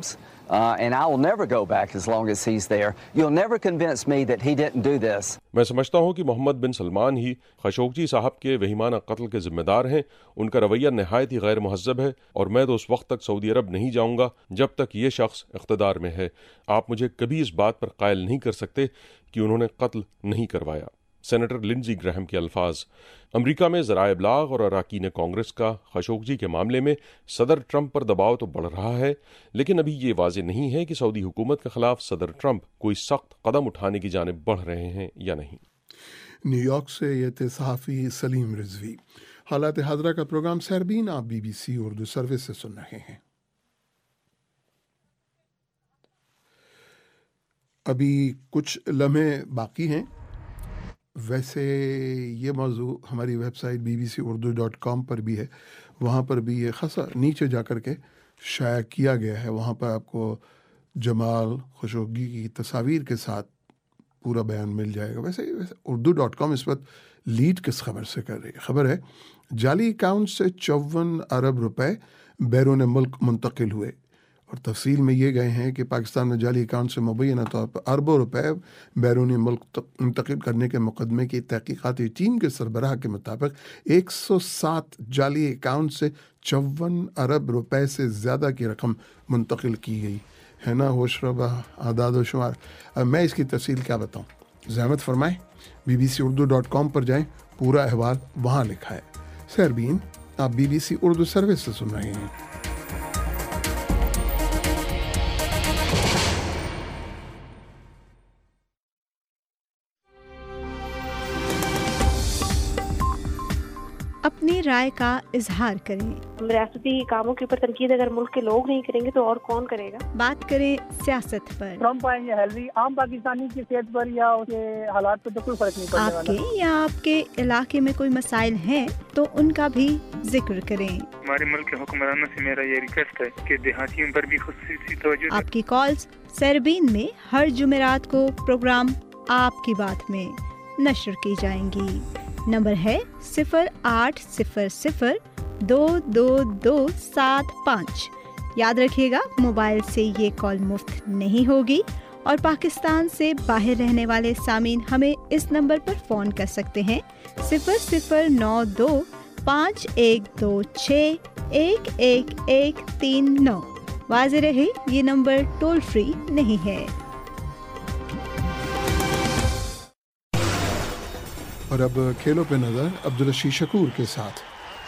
and I will never go back as long as he's there. You'll never convince me that he didn't do this. मैं समझता हूँ कि Mohammed bin Salman ही Khashoggi साहब के वहीमाना कत्ल के जिम्मेदार हैं। उनका रवैया नहायत ही गैर महज़ब है और मैं तो उस वक्त तक सऊदी अरब नहीं जाऊँगा जब तक ये शख्स इख्तिदार में है। आप मुझे कभी इस बात पर कायल नहीं कर सकते कि उन्होंने कत्ल नहीं करवाया। सेनेटर लिंडजी ग्रैहम के अल्फाज। अमेरिका में ज़राए इब्लाग और अरकान कांग्रेस का खशोगी के मामले में सदर ट्रंप पर दबाव तो बढ़ रहा है, लेकिन अभी ये वाज़ेह नहीं है कि सऊदी हुकूमत के खिलाफ सदर ट्रंप कोई सख्त कदम उठाने की जानिब बढ़ रहे हैं या नहीं। न्यूयॉर्क से ये थे सहाफ़ी सलीम रिजवी। हालात हाज़रा का प्रोग्राम सरबीन आप BBC उर्दू सर्विस से सुन रहे हैं। अभी कुछ लम्हे बाकी हैं। वैसे ये मौजू हमारी वेबसाइट bbcurdu.com पर भी है, वहाँ पर भी ये खासा नीचे जा कर के शाया किया गया है। वहाँ पर आपको जमाल खशोगी की तस्वीर के साथ पूरा बयान मिल जाएगा। वैसे urdu.com इस वक्त लीड किस खबर से कर रही है? खबर है जाली अकाउंट से 54 अरब रुपए बैरून मुल्क मुंतकिल हुए, और तफसील में ये गए हैं कि पाकिस्तान में जाली अकाउंट से मुबैना तौर पर अरबों रुपए बैरूनी मुल्क मुंतकिल करने के मुकदमे की तहकीकाती टीम के सरबराह के मुताबिक 107 जाली अकाउंट से 54 अरब रुपए से ज़्यादा की रकम मुंतकिल की गई है ना। होशरबा आदाद शुमार। अब मैं इसकी तफसील क्या बताऊँ, ज़हमत फरमाएँ bbcurdu.com पर जाएँ, पूरा अहवाल वहाँ लिखा है। सरबीन आप BBC उर्दू सर्विस से सुन रहे हैं। अपनी राय का इजहार करें। रियासती कामों के ऊपर तनकीद अगर मुल्क के लोग नहीं करेंगे तो और कौन करेगा। बात करें सियासत पर। ट्रम्प आएंगे हेलरी आम पाकिस्तानी की सेहत पर या उसके हालात पर तो कोई फर्क नहीं पड़ने वाला। आपके या आपके इलाके में कोई मसाइल हैं तो उनका भी जिक्र करें। हमारे मुल्क के हुक्मरानों से मेरा ये रिक्वेस्ट है कि देहातियों पर भी खुसूसी तवज्जो। आपकी कॉल्स सरबीन में हर जुमेरात को प्रोग्राम आपकी बात में नशर की जाएंगी। नंबर है 0800-222-75। याद रखिएगा मोबाइल से ये कॉल मुफ्त नहीं होगी, और पाकिस्तान से बाहर रहने वाले सामीन हमें इस नंबर पर फ़ोन कर सकते हैं 0092-5126-11139। वाज़ेह रहे ये नंबर टोल फ्री नहीं है। और अब खेलों पे नजर अब्दुल रशीद शकूर के साथ।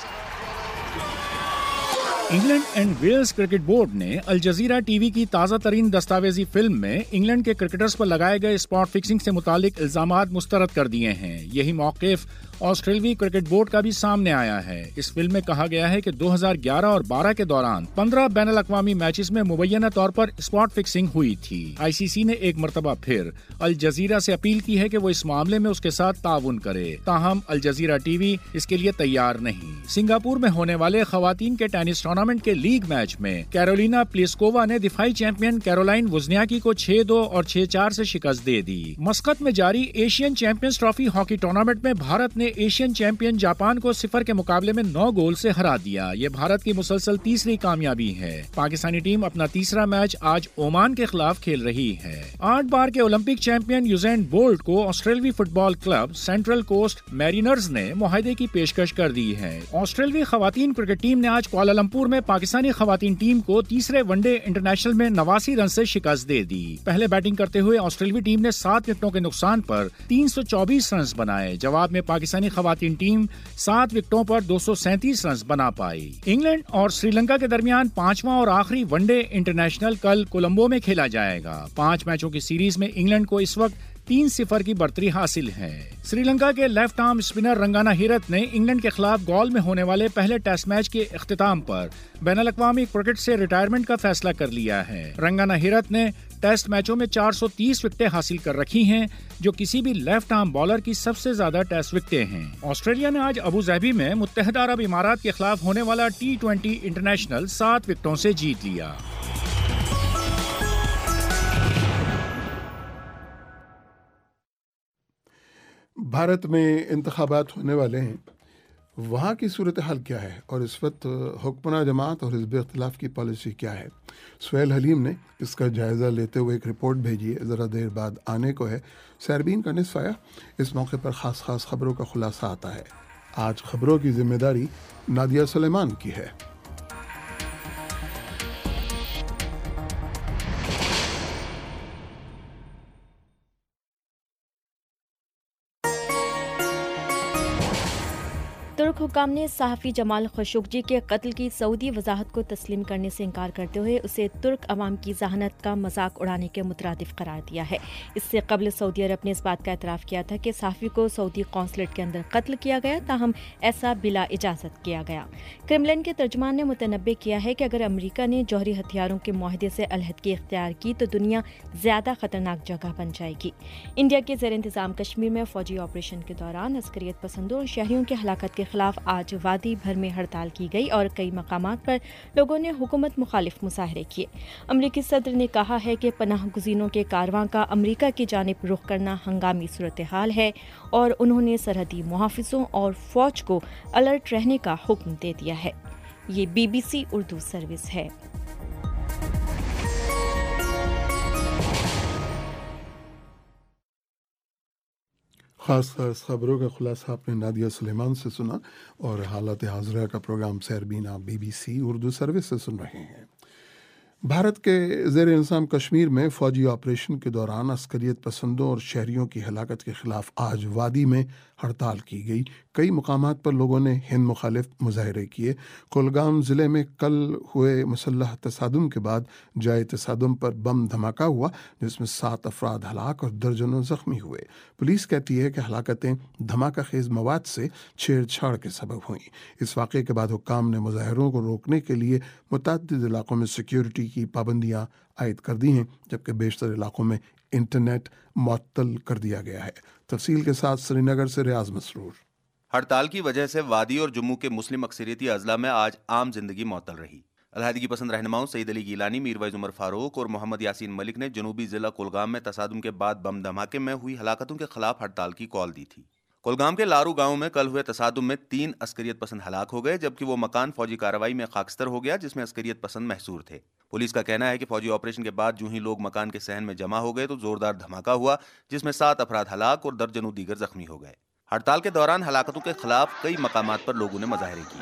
England and Wales cricket board ने अल जजीरा टीवी की ताज़ा तरीन दस्तावेजी फिल्म में इंग्लैंड के क्रिकेटर्स पर लगाए गए स्पॉट फिक्सिंग से मुतालिक इल्जामात मुस्तरद कर दिए हैं। यही मौक़िफ़ ऑस्ट्रेलियाई क्रिकेट बोर्ड का भी सामने आया है। इस फिल्म में कहा गया है कि 2011 और 12 के दौरान 15 बैनुल अक़वामी मैचेस में मुबैना तौर पर स्पॉट फिक्सिंग हुई थी। ICC ने एक मरतबा फिर अल जजीरा से अपील की है कि वो इस मामले में उसके साथ ताउन करे, ताहम अल जजीरा टीवी इसके लिए तैयार नहीं। सिंगापुर में होने वाले खवातीन के टेनिस टूर्नामेंट के लीग मैच में कैरोलिना प्लिस्कोवा ने दिफाई चैंपियन कैरोलाइन वुज़नियाकी को 6-2 और 6-4 से शिकस्त दे दी। मस्कत में जारी Asian champions trophy hockey tournament में भारत ने एशियन चैंपियन जापान को 0 के मुकाबले में 9 गोल से हरा दिया। ये भारत की मुसलसल तीसरी कामयाबी है। पाकिस्तानी टीम अपना तीसरा मैच आज ओमान के खिलाफ खेल रही है। 8 बार के ओलंपिक चैंपियन यूज़ेन बोल्ट को ऑस्ट्रेलियाई football club Central Coast Mariners ने मुआहदे की पेशकश कर दी है। ऑस्ट्रेलियाई खवातीन क्रिकेट टीम ने आज कुआलालंपुर में पाकिस्तानी खवातीन टीम को तीसरे वनडे इंटरनेशनल में 89 रन से शिकस्त दे दी। पहले बैटिंग करते हुए ऑस्ट्रेलियाई टीम ने 7 विकेटों के नुकसान पर 324 रन बनाए। जवाब में पाकिस्तानी खवातीन टीम 7 विकेटों पर 237 रन बना पाई। इंग्लैंड और श्रीलंका के दरमियान 5वां और आखिरी वनडे इंटरनेशनल कल कोलंबो में खेला जाएगा। 5 मैचों की सीरीज में इंग्लैंड को इस वक्त 3-0 की बढ़तरी हासिल है। श्रीलंका के left arm spinner Rangana Herath ने इंग्लैंड के खिलाफ गॉल में होने वाले पहले टेस्ट मैच के इख्तिताम पर बैनुल-अक़वामी क्रिकेट से रिटायरमेंट का फैसला कर लिया है। रंगाना हिरत ने टेस्ट मैचों में 430 विकेटें हासिल कर रखी हैं, जो किसी भी लेफ्ट आर्म बॉलर की सबसे ज्यादा टेस्ट विकेटें हैं। ऑस्ट्रेलिया ने आज अबू धाबी में मुत्तहिदा अरब इमारात के खिलाफ होने वाला T20 इंटरनेशनल 7 विकेटों से जीत लिया। भारत में इंतखाबात होने वाले हैं, وہاں کی صورتحال کیا ہے اور اس وقت حکمراں جماعت اور حزب اختلاف کی پالیسی کیا ہے؟ سہیل حلیم نے اس کا جائزہ لیتے ہوئے ایک رپورٹ بھیجی ہے، ذرا دیر بعد آنے کو ہے۔ سیربین کا نصف آیا، اس موقع پر خاص خبروں کا خلاصہ آتا ہے۔ آج خبروں کی ذمہ داری نادیہ سلیمان کی ہے۔ ترک حکام نے صحافی جمال خشوگی کے قتل کی سعودی وضاحت کو تسلیم کرنے سے انکار کرتے ہوئے اسے ترک عوام کی ذہانت کا مذاق اڑانے کے مترادف قرار دیا ہے۔ اس سے قبل سعودی عرب نے اس بات کا اعتراف کیا تھا کہ صحافی کو سعودی قونصلیٹ کے اندر قتل کیا گیا، تاہم ایسا بلا اجازت کیا گیا۔ کرملن کے ترجمان نے متنبع کیا ہے کہ اگر امریکہ نے جوہری ہتھیاروں کے معاہدے سے علیحدگی اختیار کی تو دنیا زیادہ خطرناک جگہ بن جائے گی۔ انڈیا کے زیر انتظام کشمیر میں فوجی آپریشن کے دوران عسکریت پسندوں اور شہریوں کی ہلاکت کے خلاف آج وادی بھر میں ہڑتال کی گئی اور کئی مقامات پر لوگوں نے حکومت مخالف مظاہرے کیے۔ امریکی صدر نے کہا ہے کہ پناہ گزینوں کے کارواں کا امریکہ کی جانب رخ کرنا ہنگامی صورتحال ہے اور انہوں نے سرحدی محافظوں اور فوج کو الرٹ رہنے کا حکم دے دیا ہے۔ یہ BBC اردو سروس ہے۔ خاص خبروں کا خلاصہ آپ نے نادیہ سلیمان سے سنا اور حالات حاضرہ کا پروگرام سیربین آپ BBC اردو سروس سے سن رہے ہیں۔ بھارت کے زیر انتظام کشمیر میں فوجی آپریشن کے دوران عسکریت پسندوں اور شہریوں کی ہلاکت کے خلاف آج وادی میں ہڑتال کی گئی۔ کئی مقامات پر لوگوں نے ہند مخالف مظاہرے کیے۔ کولگام ضلع میں کل ہوئے مسلح تصادم کے بعد جائے تصادم پر بم دھماکہ ہوا جس میں 7 افراد ہلاک اور درجنوں زخمی ہوئے۔ پولیس کہتی ہے کہ ہلاکتیں دھماکہ خیز مواد سے چھیڑ چھاڑ کے سبب ہوئیں۔ اس واقعے کے بعد حکام نے مظاہروں کو روکنے کے لیے متعدد علاقوں میں سیکیورٹی کی پابندیاں عائد کر دی ہیں، جبکہ بیشتر علاقوں میں انٹرنیٹ معطل کر دیا گیا ہے۔ تفصیل کے ساتھ سری نگر سے ریاض مسرور۔ ہڑتال کی وجہ سے وادی اور جموں کے مسلم اکثریتی اضلاع میں آج عام زندگی معطل رہی۔ علیحدگی پسند رہنماؤں سعید علی گیلانی، میرویز عمر فاروق اور محمد یاسین ملک نے جنوبی ضلع کولگام میں تصادم کے بعد بم دھماکے میں ہوئی ہلاکتوں کے خلاف ہڑتال کی کال دی تھی۔ کولگام کے لارو گاؤں میں کل ہوئے تصادم میں 3 عسکریت پسند ہلاک ہو گئے، جبکہ وہ مکان فوجی کارروائی میں خاکستر ہو گیا جس میں عسکریت پسند محصور تھے۔ پولیس کا کہنا ہے کہ فوجی آپریشن کے بعد جو ہی لوگ مکان کے صحن میں جمع ہو گئے تو زوردار دھماکہ ہوا جس میں 7 افراد ہلاک اور درجنوں دیگر زخمی ہو گئے۔ ہڑتال کے دوران ہلاکتوں کے خلاف کئی مقامات پر لوگوں نے مظاہرے کیے۔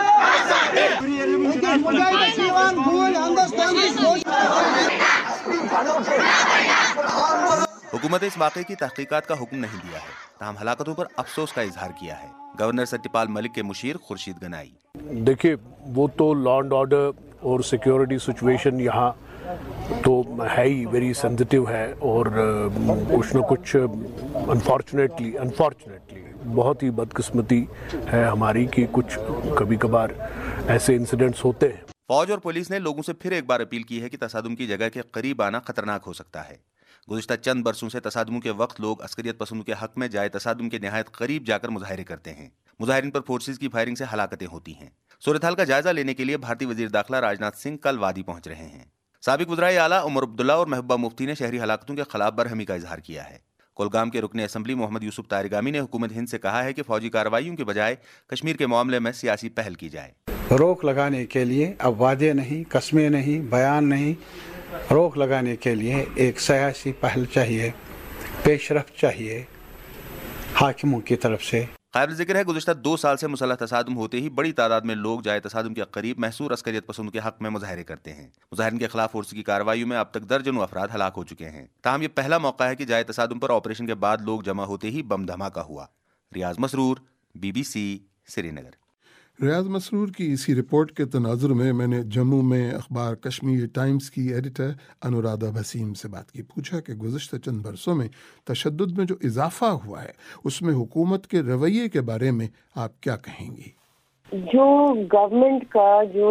حکومت اس واقعے کی تحقیقات کا حکم نہیں دیا ہے، تاہم ہلاکتوں پر افسوس کا اظہار کیا ہے۔ گورنر ستیپال ملک کے مشیر خورشید گنائی: دیکھیے، وہ تو لا اینڈ آرڈر اور سیکیورٹی سچویشن یہاں تو ہے ہی ویری سینسٹیو ہے، اور کچھ نہ کچھ انفارچونیٹلی بہت ہی بدقسمتی ہے ہماری کہ کچھ کبھی کبھار ایسے انسیڈنٹس ہوتے ہیں۔ فوج اور پولیس نے لوگوں سے پھر ایک بار اپیل کی ہے کہ تصادم کی جگہ کے قریب آنا خطرناک ہو سکتا ہے۔ گزشتہ چند برسوں سے تصادموں کے وقت لوگ عسکریت پسندوں کے حق میں جائے تصادم کے نہایت قریب جا کر مظاہرے کرتے ہیں۔ مظاہرین پر فورسز کی فائرنگ سے ہلاکتیں ہوتی ہیں۔ صورتحال کا جائزہ لینے کے لیے بھارتی وزیر داخلہ راجناتھ سنگھ کل وادی پہنچ رہے ہیں۔ سابق وزرائے اعلیٰ عمر عبداللہ اور محبوبہ مفتی نے شہری ہلاکتوں کے خلاف برہمی کا اظہار کیا ہے۔ کولگام کے رکن اسمبلی محمد یوسف طارگامی نے حکومت ہند سے کہا ہے کہ فوجی کارروائیوں کے بجائے کشمیر کے معاملے میں سیاسی پہل کی جائے۔ روک لگانے کے لیے اب وعدے نہیں، قسمیں نہیں، بیان نہیں، روک لگانے کے لیے ایک سیاسی پہل چاہیے، پیش رفت چاہیے حاکموں کی طرف سے۔ قابل ذکر ہے گزشتہ 2 سال سے مسلح تصادم ہوتے ہی بڑی تعداد میں لوگ جائے تصادم کے قریب محصور عسکریت پسندوں کے حق میں مظاہرے کرتے ہیں۔ مظاہرین کے خلاف فورس کی کارروائیوں میں اب تک درجنوں افراد ہلاک ہو چکے ہیں، تاہم یہ پہلا موقع ہے کہ جائے تصادم پر آپریشن کے بعد لوگ جمع ہوتے ہی بم دھماکہ ہوا۔ ریاض مسرور، BBC سری نگر۔ ریاض مسرور کی اسی رپورٹ کے تناظر میں نے جموں میں اخبار کشمیر ٹائمز کی ایڈیٹر انورادھا بھسیم سے بات کی۔ پوچھا کہ گزشتہ چند برسوں میں تشدد میں جو اضافہ ہوا ہے اس میں حکومت کے رویے کے بارے میں آپ کیا کہیں گی؟ جو گورنمنٹ کا جو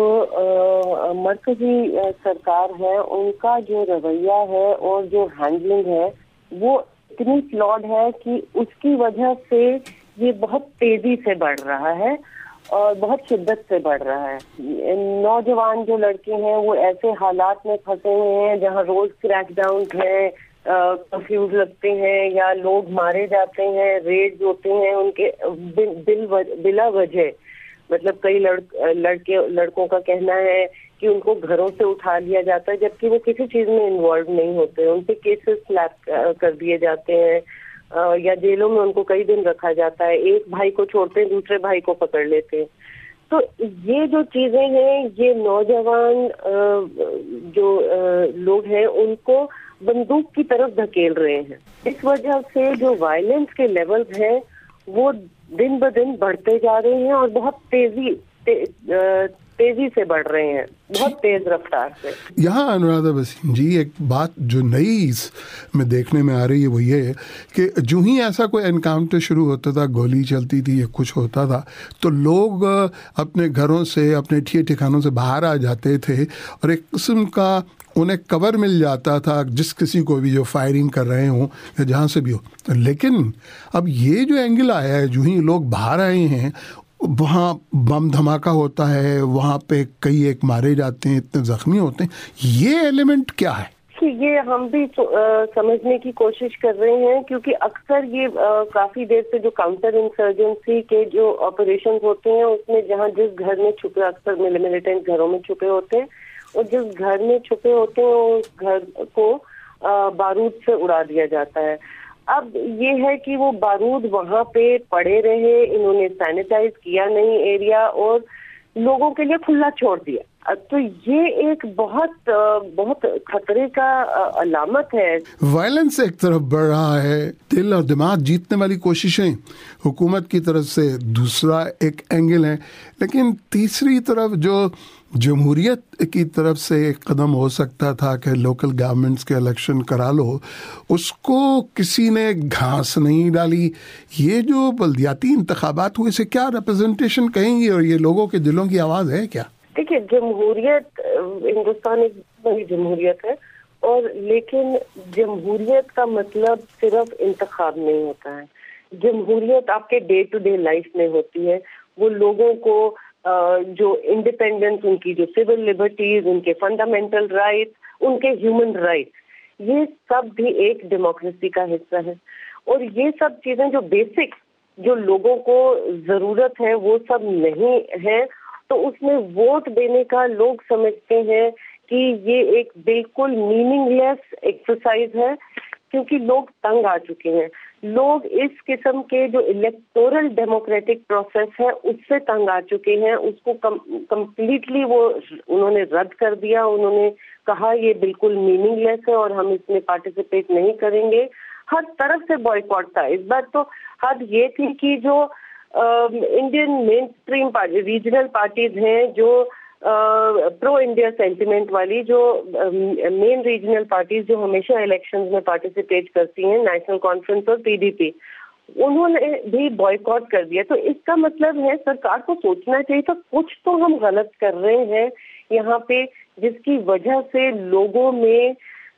مرکزی سرکار ہے ان کا جو رویہ ہے اور جو ہینڈلنگ ہے وہ اتنی فلاڈ ہے کہ اس کی وجہ سے یہ بہت تیزی سے بڑھ رہا ہے اور بہت شدت سے بڑھ رہا ہے۔ نوجوان جو لڑکے ہیں وہ ایسے حالات میں پھنسے ہوئے ہیں جہاں روز کریک ڈاؤن ہے، کرفیوز لگتے ہیں یا لوگ مارے جاتے ہیں, ریڈز ہوتے ہیں ان کے بلا وجہ. مطلب کئی لڑکوں کا کہنا ہے کہ ان کو گھروں سے اٹھا لیا جاتا ہے جبکہ وہ کسی چیز میں انوالو نہیں ہوتے, ان پہ کیسز سلیپ کر دیے جاتے ہیں یا جیلوں میں ان کو کئی دن رکھا جاتا ہے. ایک بھائی کو چھوڑتے ہیں دوسرے بھائی کو پکڑ لیتے ہیں. تو یہ جو چیزیں ہیں یہ نوجوان جو لوگ ہیں ان کو بندوق کی طرف دھکیل رہے ہیں. اس وجہ سے جو وائلنس کے لیولز ہیں وہ دن بدن بڑھتے جا رہے ہیں اور بہت تیزی سے بڑھ رہے ہیں, بہت تیز رفتار سے. یہاں انورادھا وسیم جی ایک بات جو نئی میں دیکھنے میں آ رہی ہے وہ یہ ہے کہ جو ہی ایسا کوئی انکاؤنٹر شروع ہوتا تھا, گولی چلتی تھی یا کچھ ہوتا تھا, تو لوگ اپنے گھروں سے اپنے ٹھکانوں سے باہر آ جاتے تھے اور ایک قسم کا انہیں کور مل جاتا تھا جس کسی کو بھی جو فائرنگ کر رہے ہوں یا جہاں سے بھی ہو. لیکن اب یہ جو اینگل آیا ہے, جو ہی لوگ باہر آئے ہیں وہاں بم دھماکہ ہوتا ہے, وہاں پہ کئی ایک مارے جاتے ہیں, اتنے زخمی ہوتے ہیں. یہ ایلیمنٹ کیا ہے؟ یہ ہم بھی سمجھنے کی کوشش کر رہے ہیں کیونکہ اکثر یہ کافی دیر سے جو کاؤنٹر انسرجنسی کے جو آپریشن ہوتے ہیں اس میں جہاں جس گھر میں چھپے, اکثر ملیٹنٹ گھروں میں چھپے ہوتے ہیں اور جس گھر میں چھپے ہوتے ہیں اس گھر کو بارود سے اڑا دیا جاتا ہے. اب یہ ہے کہ وہ بارود وہاں پہ پڑے رہے, انہوں نے سینیٹائز کیا نہیں ایریا اور لوگوں کے لیے کھلا چھوڑ دیا. تو یہ ایک بہت خطرے کا علامت ہے. وائلنس ایک طرف بڑھ رہا ہے, دل اور دماغ جیتنے والی کوششیں حکومت کی طرف سے دوسرا ایک اینگل ہے, لیکن تیسری طرف جو جمہوریت کی طرف سے ایک قدم ہو سکتا تھا کہ لوکل گورنمنٹس کے الیکشن کرا لو, اس کو کسی نے گھاس نہیں ڈالی. یہ جو بلدیاتی انتخابات ہوئے اسے کیا ریپرزنٹیشن کہیں گے اور یہ لوگوں کے دلوں کی آواز ہے کیا؟ دیکھیے جمہوریت, ہندوستان ایک بڑی جمہوریت ہے اور لیکن جمہوریت کا مطلب صرف انتخاب نہیں ہوتا ہے. جمہوریت آپ کے ڈے ٹو ڈے لائف میں ہوتی ہے. وہ لوگوں کو جو انڈیپینڈنس, ان کی جو سول لبرٹیز, ان کے فنڈامنٹل رائٹس, ان کے ہیومن رائٹس, یہ سب بھی ایک ڈیموکریسی کا حصہ ہے. اور یہ سب چیزیں جو بیسک جو لوگوں کو ضرورت ہے وہ سب نہیں ہے, تو اس میں ووٹ دینے کا لوگ سمجھتے ہیں کہ یہ ایک بالکل میننگ لیس ایکسرسائز ہے کیونکہ لوگ تنگ آ چکے ہیں. لوگ اس قسم کے جو الیکٹورل ڈیموکریٹک پروسیس ہے اس سے تنگ آ چکے ہیں. اس کو کمپلیٹلی انہوں نے رد کر دیا. انہوں نے کہا یہ بالکل میننگ لیس ہے اور ہم اس میں پارٹیسپیٹ نہیں کریں گے. ہر طرف سے بوائکاٹ تھا. اس بار تو حد یہ تھی کہ جو Indian mainstream regional parties ہیں جو پرو انڈیا سینٹیمنٹ والی, جو مین ریجنل پارٹیز جو ہمیشہ الیکشنز میں پارٹیسپیٹ کرتی ہیں, نیشنل کانفرنس اور PDP, انہوں نے بھی بوائکاٹ کر دیا. تو اس کا مطلب ہے سرکار کو سوچنا چاہیے تھا کچھ تو ہم غلط کر رہے ہیں یہاں پہ, جس کی وجہ سے لوگوں میں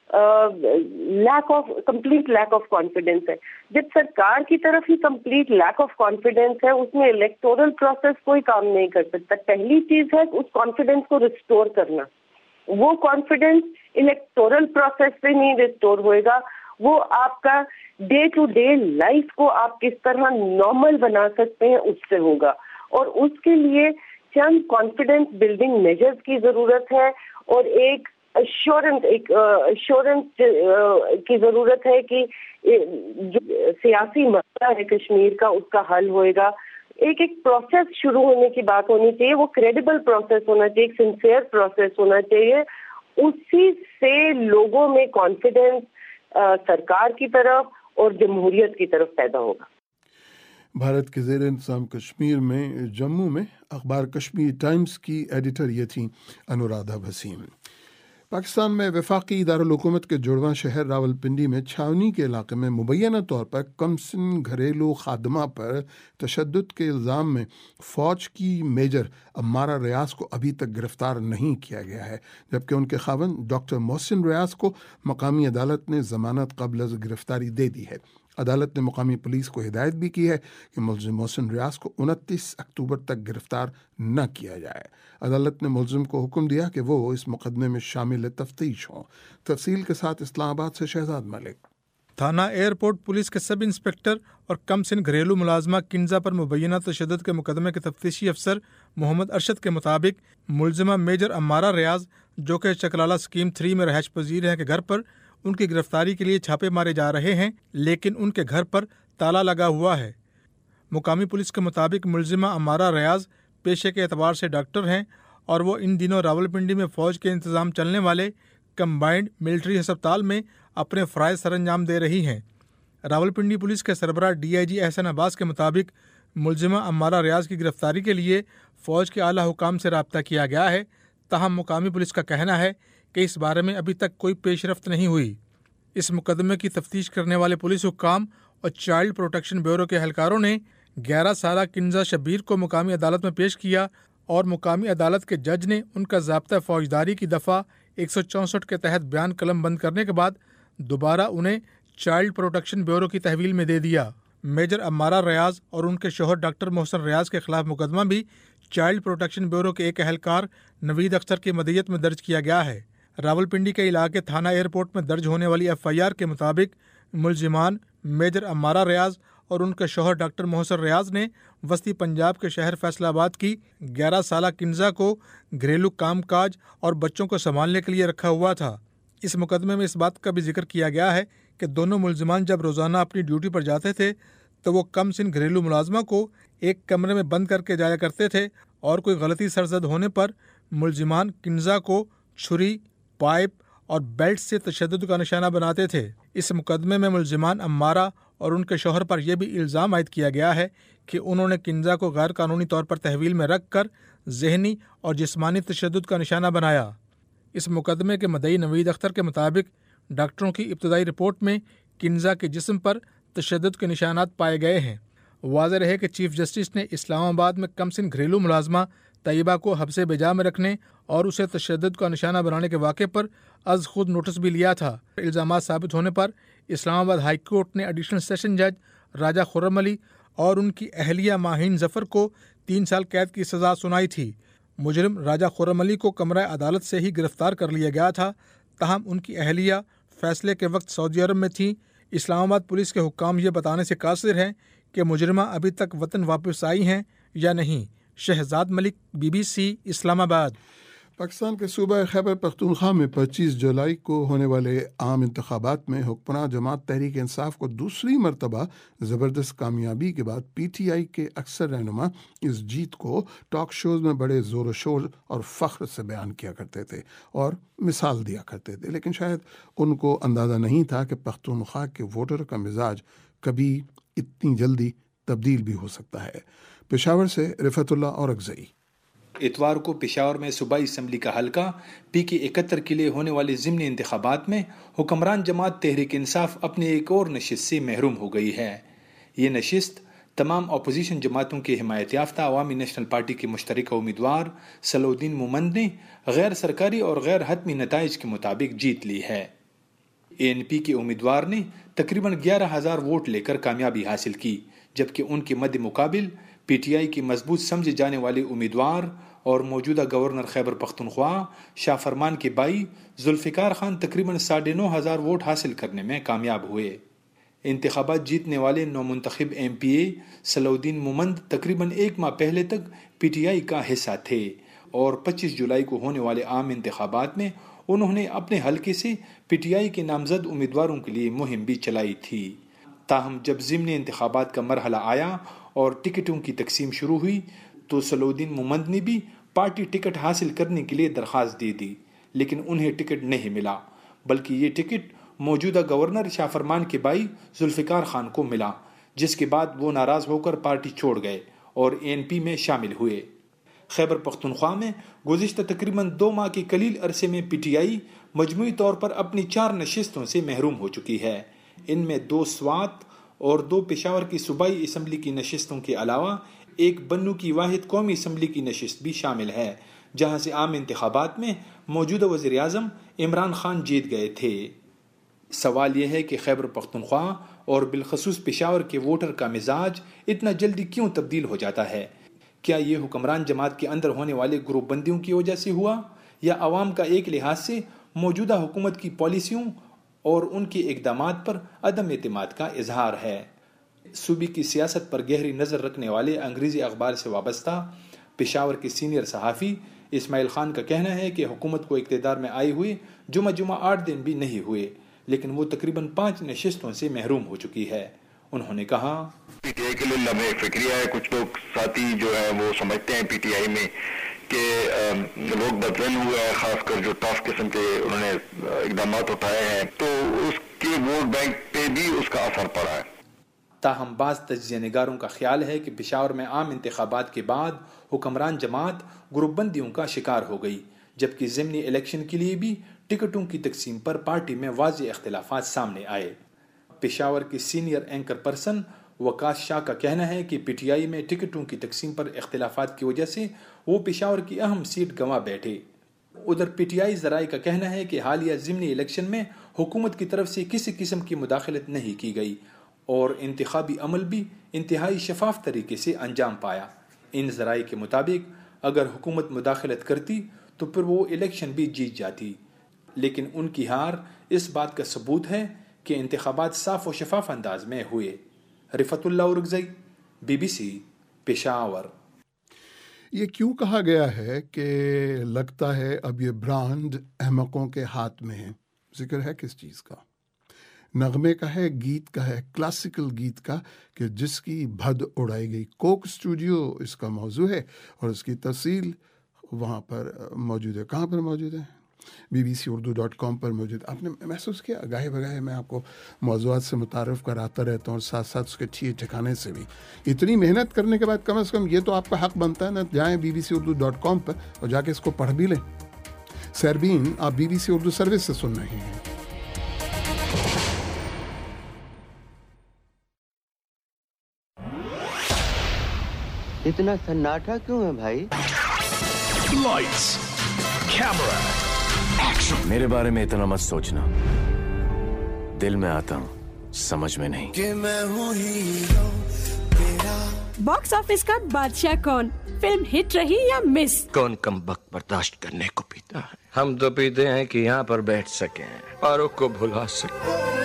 کمپلیٹ لیک آف کانفیڈینس ہے. جب سرکار کی طرف ہی کمپلیٹ لیک آف کانفیڈینس ہے, اس میں الیکٹورل پروسیس کوئی کام نہیں کر سکتا. پہلی چیز ہے اس کانفیڈینس کو ریسٹور کرنا. وہ کانفیڈینس الیکٹورل پروسیس سے نہیں ریسٹور ہوئے گا, وہ آپ کا ڈے ٹو ڈے لائف کو آپ کس طرح نارمل بنا سکتے ہیں اس سے ہوگا. اور اس کے لیے چند کانفیڈینس بلڈنگ میجرز کی ضرورت ہے اور ایک ایشورنس کی ضرورت ہے کہ جو سیاسی مسئلہ ہے کشمیر کا اس کا حل ہوئے گا. ایک پروسیس شروع ہونے کی بات ہونی چاہیے, وہ کریڈیبل پروسیس ہونا چاہیے, ایک سنسیئر پروسیس ہونا چاہیے. اسی سے لوگوں میں کانفیڈینس سرکار کی طرف اور جمہوریت کی طرف پیدا ہوگا. بھارت کے زیر انتظام کشمیر میں جموں میں اخبار کشمیر ٹائمز کی ایڈیٹر یہ تھیں انورادھا وسیم. پاکستان میں وفاقی دارالحکومت کے جڑواں شہر راولپنڈی میں چھاونی کے علاقے میں مبینہ طور پر کم سن گھریلو خادمہ پر تشدد کے الزام میں فوج کی میجر امارہ ریاض کو ابھی تک گرفتار نہیں کیا گیا ہے، جبکہ ان کے خاوند ڈاکٹر محسن ریاض کو مقامی عدالت نے ضمانت قبل از گرفتاری دے دی ہے۔ عدالت نے مقامی پولیس کو ہدایت بھی کی ہے کہ ملزم محسن ریاض کو 29 اکتوبر تک گرفتار نہ کیا جائے۔ عدالت نے ملزم کو حکم دیا کہ وہ اس مقدمے میں شامل تفتیش ہوں۔ تفصیل کے ساتھ اسلام آباد سے شہزاد ملک۔ تھانہ ایئرپورٹ پولیس کے سب انسپکٹر اور کم سن گھریلو ملازمہ کنزا پر مبینہ تشدد کے مقدمے کے تفتیشی افسر محمد ارشد کے مطابق ملزمہ میجر امارہ ریاض جو کہ چکلالہ اسکیم 3 میں رہائش پذیر ہیں کے گھر پر ان کی گرفتاری کے لیے چھاپے مارے جا رہے ہیں، لیکن ان کے گھر پر تالا لگا ہوا ہے۔ مقامی پولیس کے مطابق ملزمہ امارہ ریاض پیشے کے اعتبار سے ڈاکٹر ہیں اور وہ ان دنوں راولپنڈی میں فوج کے انتظام چلنے والے کمبائنڈ ملٹری ہسپتال میں اپنے فرائض سر انجام دے رہی ہیں۔ راولپنڈی پولیس کے سربراہ DIG احسن عباس کے مطابق ملزمہ امارہ ریاض کی گرفتاری کے لیے فوج کے اعلیٰ حکام سے رابطہ کیا گیا ہے، تاہم مقامی پولیس کا کہنا ہے کہ اس بارے میں ابھی تک کوئی پیش رفت نہیں ہوئی۔ اس مقدمے کی تفتیش کرنے والے پولیس حکام اور چائلڈ پروٹیکشن بیورو کے اہلکاروں نے 11 سالہ کنزا شبیر کو مقامی عدالت میں پیش کیا اور مقامی عدالت کے جج نے ان کا ضابطہ فوجداری کی دفعہ 164 کے تحت بیان قلم بند کرنے کے بعد دوبارہ انہیں چائلڈ پروٹیکشن بیورو کی تحویل میں دے دیا۔ میجر امارہ ریاض اور ان کے شوہر ڈاکٹر محسن ریاض کے خلاف مقدمہ بھی چائلڈ پروٹیکشن بیورو کے ایک اہلکار نوید اختر کی مدعیت میں درج کیا گیا ہے۔ راولپنڈی کے علاقے تھانہ ایئرپورٹ میں درج ہونے والی FIR کے مطابق ملزمان میجر امارہ ریاض اور ان کے شوہر ڈاکٹر محسن ریاض نے وسطی پنجاب کے شہر فیصل آباد کی 11 سالہ کنزا کو گھریلو کام کاج اور بچوں کو سنبھالنے کے لیے رکھا ہوا تھا۔ اس مقدمے میں اس بات کا بھی ذکر کیا گیا ہے کہ دونوں ملزمان جب روزانہ اپنی ڈیوٹی پر جاتے تھے تو وہ کم سن گھریلو ملازمہ کو ایک کمرے میں بند کر کے جایا کرتے تھے اور کوئی غلطی سرزد ہونے پر ملزمان کنزا کو چھری، پائپ اور بیلٹ سے تشدد کا نشانہ بناتے تھے۔ اس مقدمے میں ملزمان امارہ اور ان کے شوہر پر یہ بھی الزام عائد کیا گیا ہے کہ انہوں نے کنزا کو غیر قانونی طور پر تحویل میں رکھ کر ذہنی اور جسمانی تشدد کا نشانہ بنایا۔ اس مقدمے کے مدعی نوید اختر کے مطابق ڈاکٹروں کی ابتدائی رپورٹ میں کنزا کے جسم پر تشدد کے نشانات پائے گئے ہیں۔ واضح رہے کہ چیف جسٹس نے اسلام آباد میں کم سن گھریلو ملازمہ طیبہ کو حبس بجا میں رکھنے اور اسے تشدد کا نشانہ بنانے کے واقعے پر از خود نوٹس بھی لیا تھا۔ الزامات ثابت ہونے پر اسلام آباد ہائی کورٹ نے ایڈیشنل سیشن جج راجہ خرم علی اور ان کی اہلیہ ماہین ظفر کو 3 سال قید کی سزا سنائی تھی۔ مجرم راجہ خرم علی کو کمرہ عدالت سے ہی گرفتار کر لیا گیا تھا، تاہم ان کی اہلیہ فیصلے کے وقت سعودی عرب میں تھیں۔ اسلام آباد پولیس کے حکام یہ بتانے سے قاصر ہیں کہ مجرمہ ابھی تک وطن واپس آئی ہیں یا نہیں۔ شہزاد ملک، BBC اسلام آباد۔ پاکستان کے صوبہ خیبر پختونخوا میں 25 جولائی کو ہونے والے عام انتخابات میں حکمراں جماعت تحریک انصاف کو دوسری مرتبہ زبردست کامیابی کے بعد PTI کے اکثر رہنما اس جیت کو ٹاک شوز میں بڑے زور و شور اور فخر سے بیان کیا کرتے تھے اور مثال دیا کرتے تھے، لیکن شاید ان کو اندازہ نہیں تھا کہ پختونخوا کے ووٹر کا مزاج کبھی اتنی جلدی تبدیل بھی ہو سکتا ہے۔ پشاور سے رفعت اللہ اورکزئی۔ اتوار کو پشاور میں صوبائی اسمبلی کا حلقہ PK 71 کے لیے ہونے والے ضمنی انتخابات میں حکمران جماعت تحریک انصاف اپنی ایک اور نشست سے محروم ہو گئی ہے۔ یہ نشست تمام اپوزیشن جماعتوں کے حمایت یافتہ عوامی نیشنل پارٹی کے مشترکہ امیدوار صلاح الدین مومند نے غیر سرکاری اور غیر حتمی نتائج کے مطابق جیت لی ہے۔ ANP کے امیدوار نے تقریباً 11,000 ووٹ لے کر کامیابی حاصل کی، جبکہ ان کے مد مقابل PTI کی مضبوط سمجھے جانے والے امیدوار اور موجودہ گورنر خیبر پختونخوا شاہ فرمان کے بھائی ذوالفقار خان تقریباً 9,500 ووٹ حاصل کرنے میں کامیاب ہوئے۔ انتخابات جیتنے والے نومنتخب MPA صلاح الدین مومند تقریباً 1 ماہ پہلے تک PTI کا حصہ تھے اور 25 جولائی کو ہونے والے عام انتخابات میں انہوں نے اپنے حلقے سے PTI کے نامزد امیدواروں کے لیے مہم بھی چلائی تھی۔ تاہم جب ضمنی انتخابات کا مرحلہ آیا اور ٹکٹوں کی تقسیم شروع ہوئی تو صلاح الدین مومند نے بھی پارٹی ٹکٹ حاصل کرنے کے لیے درخواست دے دی، لیکن انہیں ٹکٹ نہیں ملا، بلکہ یہ ٹکٹ موجودہ گورنر شاہ فرمان کے بھائی ذوالفقار خان کو ملا، جس کے بعد وہ ناراض ہو کر پارٹی چھوڑ گئے اور ANP میں شامل ہوئے۔ خیبر پختونخوا میں گزشتہ تقریباً 2 ماہ کے قلیل عرصے میں PTI مجموعی طور پر اپنی 4 نشستوں سے محروم ہو چکی ہے۔ ان میں 2 سوات اور 2 پشاور کی صوبائی اسمبلی کی نشستوں کے علاوہ ایک بنو کی واحد قومی اسمبلی کی نشست بھی شامل ہے، جہاں سے عام انتخابات میں موجودہ وزیر اعظم عمران خان جیت گئے تھے۔ سوال یہ ہے کہ خیبر پختونخوا اور بالخصوص پشاور کے ووٹر کا مزاج اتنا جلدی کیوں تبدیل ہو جاتا ہے؟ کیا یہ حکمران جماعت کے اندر ہونے والے گروپ بندیوں کی وجہ سے ہوا، یا عوام کا ایک لحاظ سے موجودہ حکومت کی پالیسیوں اور ان کے اقدامات پر عدم اعتماد کا اظہار ہے؟ صوبے کی سیاست پر گہری نظر رکھنے والے انگریزی اخبار سے وابستہ پشاور کے سینئر صحافی اسماعیل خان کا کہنا ہے کہ حکومت کو اقتدار میں آئے ہوئے جمعہ 8 دن بھی نہیں ہوئے، لیکن وہ تقریباً 5 نشستوں سے محروم ہو چکی ہے۔ انہوں نے کہا پی ٹی آئی کے لیے لمحے فکریہ ہے، کچھ لوگ ساتھی جو ہیں وہ سمجھتے ہیں پی ٹی آئی میں کہ لوگ بدلن ہوئے ہیں، خاص کر جو ٹاف قسم کے انہوں نے اقدامات اٹھائے ہیں، تو اس کے ووٹ بینک پہ بھی اس کا اثر پڑا ہے۔ تاہم بعض تجزیہ نگاروں کا خیال ہے کہ پشاور میں عام انتخابات کے بعد حکمران جماعت گروپ بندیوں کا شکار ہو گئی، جبکہ ضمنی الیکشن کے لیے بھی ٹکٹوں کی تقسیم پر پارٹی میں واضح اختلافات سامنے آئے۔ پشاور کے senior anchor person Vikas Shah کا کہنا ہے کہ پی ٹی آئی میں ٹکٹوں کی تقسیم پر اختلافات کی وجہ سے وہ پشاور کی اہم سیٹ گنوا بیٹھے۔ ادھر پی ٹی آئی ذرائع کا کہنا ہے کہ حالیہ ضمنی الیکشن میں حکومت کی طرف سے کسی قسم کی مداخلت نہیں کی گئی اور انتخابی عمل بھی انتہائی شفاف طریقے سے انجام پایا۔ ان ذرائع کے مطابق اگر حکومت مداخلت کرتی تو پھر وہ الیکشن بھی جیت جاتی، لیکن ان کی ہار اس بات کا ثبوت ہے کہ انتخابات صاف و شفاف انداز میں ہوئے۔ Rifatullah Orakzai, B B C, Peshawar. یہ کیوں کہا گیا ہے کہ لگتا ہے اب یہ برانڈ احمقوں کے ہاتھ میں ہے؟ ذکر ہے کس چیز کا؟ نغمے کا ہے، گیت کا ہے، کلاسیکل گیت کا، کہ جس کی بھد اڑائی گئی۔ کوک اسٹوڈیو اس کا موضوع ہے اور اس کی تفصیل وہاں پر موجود ہے۔ کہاں پر موجود ہے؟ bbcurdu.com پر موجود۔ آپ نے محسوس کیا گاہے بگاہے میں آپ کو موضوعات سے متعارف کراتا رہتا ہوں اور ساتھ ساتھ اس کے ٹھکانے سے بھی۔ اتنی محنت کرنے کے بعد کم از کم یہ تو آپ کا حق بنتا ہے نا، جائیں bbcurdu.com پر اور جا کے اس کو پڑھ بھی لیں۔ سیربین، آپ BBC اردو سروس سے سن رہے ہیں۔ اتنا سناٹا کیوں ہے بھائی؟ Lights, camera, action. میرے بارے میں اتنا مت سوچنا، دل میں آتا ہوں، سمجھ میں نہیں۔ کہ میں ہوں ہیرو تیرا۔ باکس آفس کا بادشاہ کون؟ فلم ہٹ رہی یا مس؟ کون کم وقت برداشت کرنے کو پیتا ہے؟ ہم تو پیتے ہیں کہ یہاں پر بیٹھ سکیں، اوروں کو بھلا سکیں۔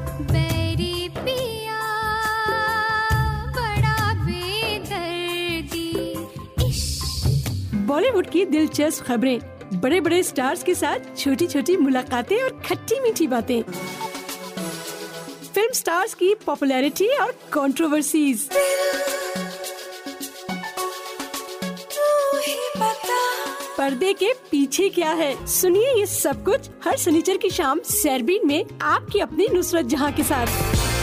بالی ووڈ کی دلچسپ خبریں، بڑے بڑے سٹارز کے ساتھ چھوٹی چھوٹی ملاقاتیں اور کھٹی میٹھی باتیں، فلم سٹارز کی پاپولیرٹی اور کنٹروورسیز، پردے کے پیچھے کیا ہے، سنیے یہ سب کچھ ہر سنیچر کی شام سیربین میں آپ کی اپنی نصرت جہاں کے ساتھ۔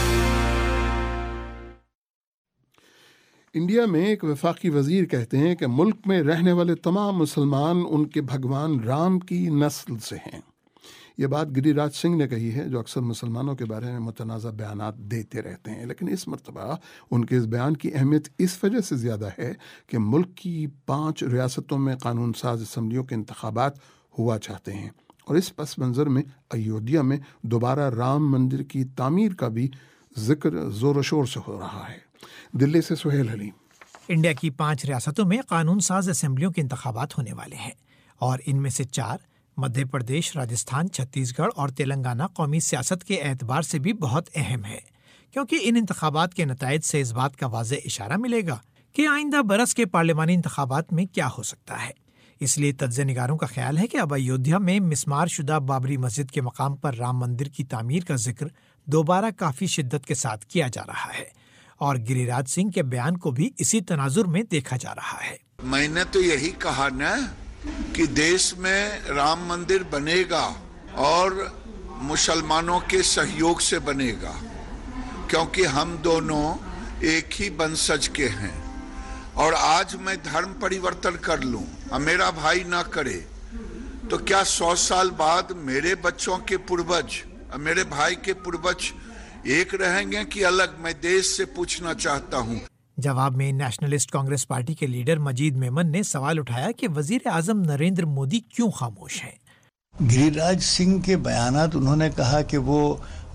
انڈیا میں ایک وفاقی وزیر کہتے ہیں کہ ملک میں رہنے والے تمام مسلمان ان کے بھگوان رام کی نسل سے ہیں۔ یہ بات گری راج سنگھ نے کہی ہے، جو اکثر مسلمانوں کے بارے میں متنازع بیانات دیتے رہتے ہیں، لیکن اس مرتبہ ان کے اس بیان کی اہمیت اس وجہ سے زیادہ ہے کہ ملک کی 5 ریاستوں میں قانون ساز اسمبلیوں کے انتخابات ہوا چاہتے ہیں، اور اس پس منظر میں ایودھیا میں دوبارہ رام مندر کی تعمیر کا بھی ذکر زور و شور سے ہو رہا ہے۔ دلی سے سہیل حلیم۔ انڈیا کی 5 ریاستوں میں قانون ساز اسمبلیوں کے انتخابات ہونے والے ہیں، اور ان میں سے 4 مدھیہ پردیش، راجستھان، چھتیس گڑھ اور تلنگانہ قومی سیاست کے اعتبار سے بھی بہت اہم ہے، کیونکہ ان انتخابات کے نتائج سے اس بات کا واضح اشارہ ملے گا کہ آئندہ برس کے پارلیمانی انتخابات میں کیا ہو سکتا ہے۔ اس لیے تجزیہ نگاروں کا خیال ہے کہ اب ایودھیا میں مسمار شدہ بابری مسجد کے مقام پر رام مندر کی تعمیر کا ذکر دوبارہ کافی شدت کے ساتھ کیا جا رہا ہے، اور گری راج سنگھ کے بیان کو بھی اسی تناظر میں دیکھا جا رہا ہے۔ میں نے تو یہی کہا نا کہ دیش میں رام مندر بنے گا اور مسلمانوں کے سہیوگ سے بنے گا، کیونکہ ہم دونوں ایک ہی بنسج کے ہیں، اور آج میں دھرم پریورتن کر لوں اور میرا بھائی نہ کرے تو کیا 100 سال بعد میرے بچوں کے پروج اور میرے بھائی کے پروج ایک رہیں گے کہ الگ؟ میں دیش سے پوچھنا چاہتا ہوں۔ جواب میں نیشنلسٹ کانگریس پارٹی کے لیڈر مجید میمن نے سوال اٹھایا کہ وزیر اعظم نریندر مودی کیوں خاموش ہیں۔ گری راج سنگھ کے بیانات، انہوں نے کہا کہ وہ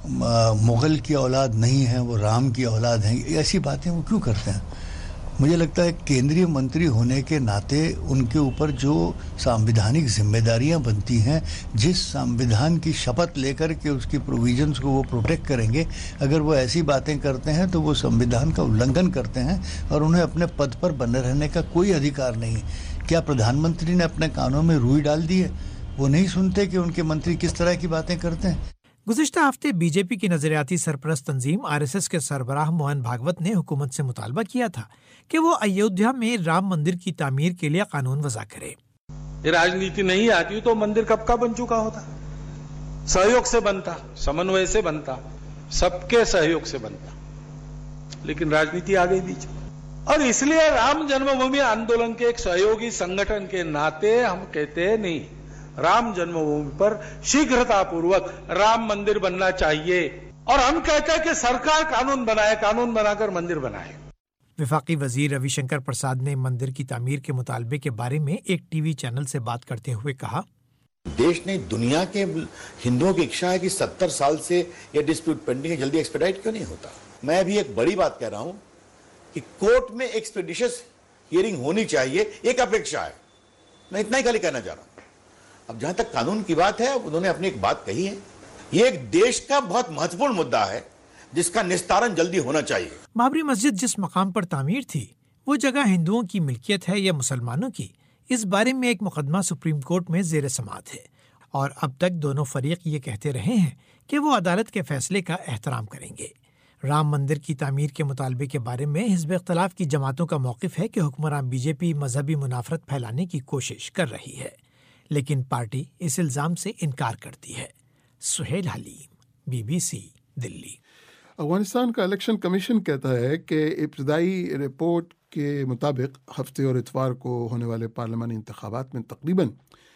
مغل کی اولاد نہیں ہیں، وہ رام کی اولاد ہیں، ایسی باتیں وہ کیوں کرتے ہیں؟ مجھے لگتا ہے کیندری منتری ہونے کے ناطے ان کے اوپر جو سامویدھانک ذمہ داریاں بنتی ہیں، جس سامویدھان کی شپت لے کر کے اس کی پروویژنز کو وہ پروٹیکٹ کریں گے، اگر وہ ایسی باتیں کرتے ہیں تو وہ سمویدھان کا النگھن کرتے ہیں اور انہیں اپنے پد پر بنے رہنے کا کوئی ادھیکار نہیں۔ کیا پردھان منتری نے اپنے کانوں میں روئی ڈال دی ہے؟ وہ نہیں سنتے کہ ان کے منتری کس طرح کی باتیں کرتے ہیں؟ گزشتہ ہفتے بی جے پی کی نظریاتی سرپرست تنظیم RSS کے سربراہ موہن بھاگوت نے حکومت سے مطالبہ کیا تھا کہ وہ ایودھیا میں رام مندر کی تعمیر کے لیے قانون وضع کرے۔ یہ راجنیتی نہیں آتی تو مندر کب کا بن چکا ہوتا، سہیوگ سے بنتا، سمنوے سے بنتا، سب کے سہیوگ سے بنتا، لیکن راجنیتی آ گئی بیچ میں۔ اور اس لیے رام جنم بھومی آندولن کے ایک سہیوگی سنگٹن کے ناطے ہم کہتے نہیں، رام جنم بھومی پر شیگرتا پوروک رام مندر بننا چاہیے، اور ہم کہتے ہیں کہ سرکار قانون بنائے، قانون بنا کر مندر بنائے۔ وفاقی وزیر روی شنکر پرساد نے مندر کی تعمیر کے مطالبے کے بارے میں ایک ٹی وی چینل سے بات کرتے ہوئے کہا، دیش نے دنیا کے ہندوؤں کی اکشا ہے کہ 70 سال سے یہ ڈسپیوٹ پینڈنگ ہے، جلدی ایکسپیڈائٹ کیوں نہیں ہوتا؟ میں ابھی ایک بڑی بات کہہ رہا ہوں کہ کورٹ میں ایکسپیڈیشس ہیئرنگ ہونی چاہیے، ایک اپیکشا ہے، میں اتنا ہی خالی کہنا چاہ رہا ہوں۔ اب جہاں تک قانون کی بات ہے، انہوں نے اپنی ایک بات کہی ہے، یہ ایک دیش کا بہت مہتوپورن مدعا ہے جس کا نستارن جلدی ہونا چاہیے۔ بابری مسجد جس مقام پر تعمیر تھی وہ جگہ ہندوؤں کی ملکیت ہے یا مسلمانوں کی، اس بارے میں ایک مقدمہ سپریم کورٹ میں زیر سماعت ہے، اور اب تک دونوں فریق یہ کہتے رہے ہیں کہ وہ عدالت کے فیصلے کا احترام کریں گے۔ رام مندر کی تعمیر کے مطالبے کے بارے میں حزب اختلاف کی جماعتوں کا موقف ہے کہ حکمران بی جے پی مذہبی منافرت پھیلانے کی کوشش کر رہی ہے، لیکن پارٹی اس الزام سے انکار کرتی ہے۔ سہیل حلیم، BBC، دلی۔ افغانستان کا الیکشن کمیشن کہتا ہے کہ ابتدائی رپورٹ کے مطابق ہفتے اور اتوار کو ہونے والے پارلیمانی انتخابات میں تقریباً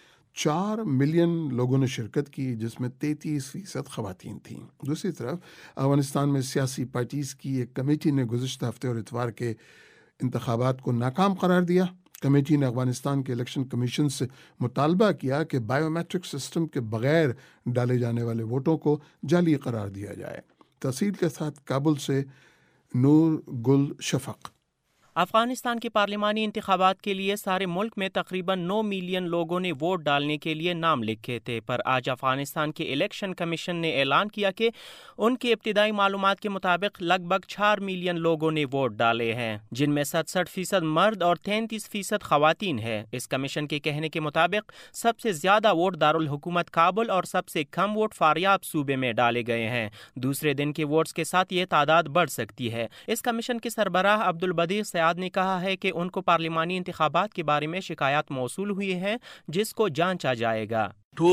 4 ملین لوگوں نے شرکت کی، جس میں 33% خواتین تھیں۔ دوسری طرف افغانستان میں سیاسی پارٹیز کی ایک کمیٹی نے گزشتہ ہفتے اور اتوار کے انتخابات کو ناکام قرار دیا۔ کمیٹی نے افغانستان کے الیکشن کمیشن سے مطالبہ کیا کہ بائیو میٹرک سسٹم کے بغیر ڈالے جانے والے ووٹوں کو جعلی قرار دیا جائے۔ تفصیل کے ساتھ کابل سے نور گل شفق۔ افغانستان کے پارلیمانی انتخابات کے لیے سارے ملک میں تقریباً 9 ملین لوگوں نے ووٹ ڈالنے کے لیے نام لکھے تھے، پر آج افغانستان کے الیکشن کمیشن نے اعلان کیا کہ ان کی ابتدائی معلومات کے مطابق لگ بھگ 4 ملین لوگوں نے ووٹ ڈالے ہیں، جن میں 67% مرد اور 33% خواتین ہیں۔ اس کمیشن کے کہنے کے مطابق سب سے زیادہ ووٹ دارالحکومت کابل اور سب سے کم ووٹ فاریاب صوبے میں ڈالے گئے ہیں۔ دوسرے دن کے ووٹس کے ساتھ یہ تعداد بڑھ سکتی ہے۔ اس کمیشن کے سربراہ عبدالبدیع سیاد نے کہا ہے کہ ان کو پارلیمانی انتخابات کے بارے میں شکایات موصول ہوئی ہیں، جس کو جانچا جائے گا۔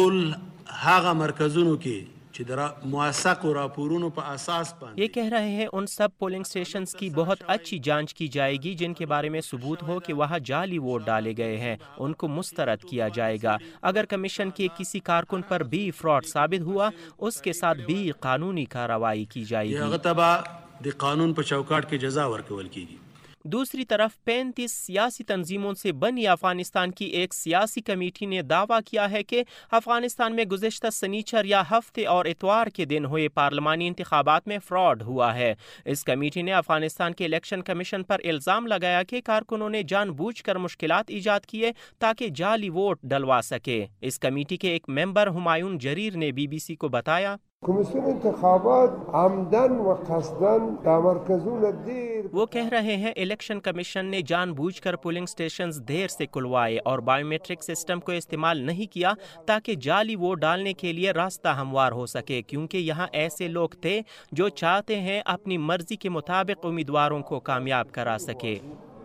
یہ کہہ رہے ہیں ان سب پولنگ سٹیشنز کی بہت اچھی جانچ کی جائے گی جن کے بارے میں ثبوت ہو کہ وہاں جعلی ووٹ ڈالے گئے ہیں، ان کو مسترد کیا جائے گا۔ اگر کمیشن کے کسی کارکن پر بھی فراڈ ثابت ہوا، اس کے ساتھ بھی قانونی کارروائی کی جائے گی۔ قانون پر چوکاٹ کی جزا ورکول کی گی۔ دوسری طرف 35 سیاسی تنظیموں سے بنی افغانستان کی ایک سیاسی کمیٹی نے دعویٰ کیا ہے کہ افغانستان میں گزشتہ سنیچر یا ہفتے اور اتوار کے دن ہوئے پارلیمانی انتخابات میں فراڈ ہوا ہے۔ اس کمیٹی نے افغانستان کے الیکشن کمیشن پر الزام لگایا کہ کارکنوں نے جان بوجھ کر مشکلات ایجاد کیے تاکہ جعلی ووٹ ڈلوا سکے۔ اس کمیٹی کے ایک ممبر ہمایون جریر نے BBC کو بتایا، کمیشن انتخابات عمدن و قصدن تمرکزون دیر۔ وہ کہہ رہے ہیں الیکشن کمیشن نے جان بوجھ کر پولنگ سٹیشنز دیر سے کھلوائے اور بائیو میٹرک سسٹم کو استعمال نہیں کیا تاکہ جعلی ووٹ ڈالنے کے لیے راستہ ہموار ہو سکے، کیونکہ یہاں ایسے لوگ تھے جو چاہتے ہیں اپنی مرضی کے مطابق امیدواروں کو کامیاب کرا سکے۔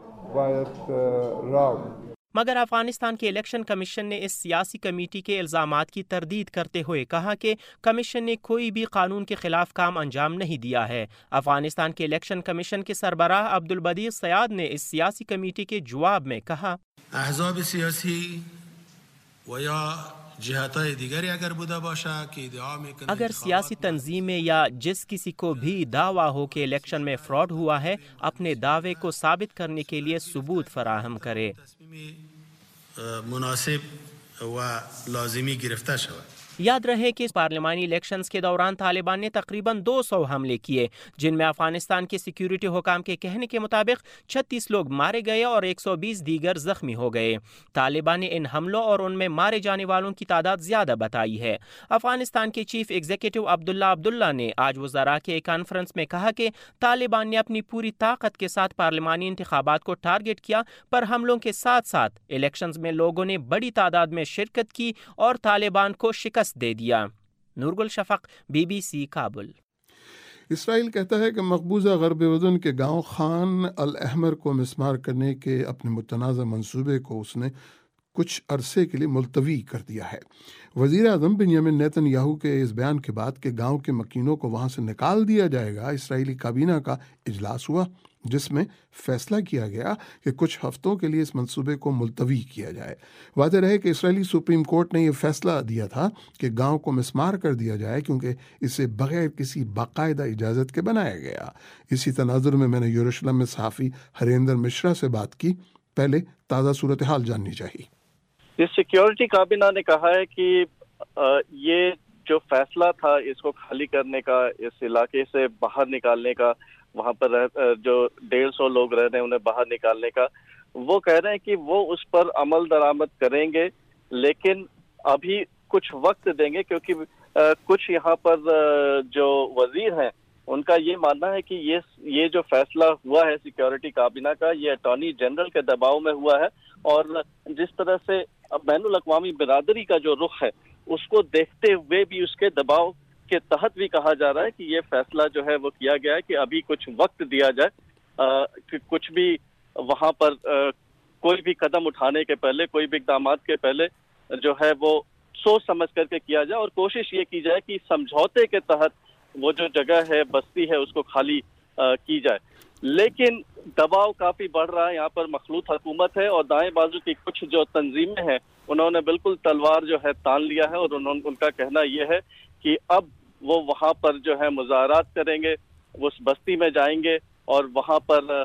مگر افغانستان کے الیکشن کمیشن نے اس سیاسی کمیٹی کے الزامات کی تردید کرتے ہوئے کہا کہ کمیشن نے کوئی بھی قانون کے خلاف کام انجام نہیں دیا ہے۔ افغانستان کے الیکشن کمیشن کے سربراہ عبدالبدیع سیاد نے اس سیاسی کمیٹی کے جواب میں کہا، احزاب سیاسی و یا جهت‌های دیگری اگر بوده باشه که ادعا میکنه اگر سیاسی تنظیمیں یا جس کسی کو بھی دعویٰ ہو کہ الیکشن میں فراڈ ہوا ہے، اپنے دعوے کو ثابت کرنے کے لیے ثبوت فراہم کرے۔ مناسب و لازمی گرفته شود۔ याद रहे कि पार्लिमानी इलेक्शंस के दौरान तालिबान ने तकरीबन 200 हमले किए, जिनमें अफगानिस्तान के सिक्योरिटी हुकाम के कहने के मुताबिक 36 लोग मारे गए और 120 दीगर जख्मी हो गए। तालिबान ने इन हमलों और उनमें मारे जाने वालों की तादाद ज्यादा बताई है। अफगानिस्तान के चीफ एग्जीक्यूटिव अब्दुल्ला ने आज वज़रा के एक कॉन्फ्रेंस में कहा कि तालिबान ने अपनी पूरी ताकत के साथ पार्लिमानी इंतखाबात को टारगेट किया, पर हमलों के साथ साथ इलेक्शंस में लोगों ने बड़ी तादाद में शिरकत की और तालिबान को शिकस्त दे दिया। नूरगुल शफक, BBC काबुल। इसराइल कहता है कि मकबूजा गरब उर्दन के गांव खान अल अहमर को मिसमार करने के अपने मुतनाज़ा मंसूबे को उसने कुछ अरसे के लिए मुलतवी कर दिया है। वज़ीर आज़म बेंजामिन नेतन्याहू के इस बयान के बाद कि गांव के मकीनों को वहां से निकाल दिया जाएगा, इसराइली काबीना का इजलास हुआ, जिसमें फैसला किया गया कि कुछ हफ्तों के लिए इस मंसूबे को मुलतवी किया जाए। वाज़ेह रहे कि इसराइली सुप्रीम कोर्ट ने यह फैसला दिया था कि गांव को मिसमार कर दिया जाए, क्योंकि इसे बगैर किसी बाकायदा इजाज़त के बनाया गया। इसी तनाजुर में मैंने यरूशलेम में सहाफ़ी हरेंद्र मिश्रा से बात की। पहले ताज़ा सूरत हाल जाननी चाहिए। इस सिक्योरिटी काबीना ने कहा है कि ये जो फैसला था इसको खाली करने का, इस इलाके से बाहर निकालने का, वहां पर जो 150 लोग रह रहे हैं उन्हें बाहर निकालने का, वो कह रहे हैं कि वो उस पर अमल दरामद करेंगे, लेकिन अभी कुछ वक्त देंगे, क्योंकि कुछ यहाँ पर जो वजीर हैं उनका ये मानना है कि ये जो फैसला हुआ है सिक्योरिटी काबीना का, ये अटॉर्नी जनरल के दबाव में हुआ है, और जिस तरह से बैनुल अक़वामी बिरादरी का जो रुख है उसको देखते हुए भी उसके दबाव के तहत भी कहा जा रहा है कि ये फैसला जो है वो किया गया है कि अभी कुछ वक्त दिया जाए, कि कुछ भी वहां पर कोई भी कदम उठाने के पहले, कोई भी इक़दामात के पहले जो है वो सोच समझ करके किया जाए, और कोशिश ये की जाए कि समझौते के तहत वो जो जगह है, बस्ती है, उसको खाली की जाए। लेकिन दबाव काफी बढ़ रहा है, यहाँ पर मखलूत हुकूमत है और दाएं बाजू की कुछ जो तंजीमें हैं उन्होंने बिल्कुल तलवार जो है तान लिया है, और उनका कहना यह है कि अब वो वहाँ पर जो है मुज़ाहरात करेंगे, वो उस बस्ती में जाएंगे और वहाँ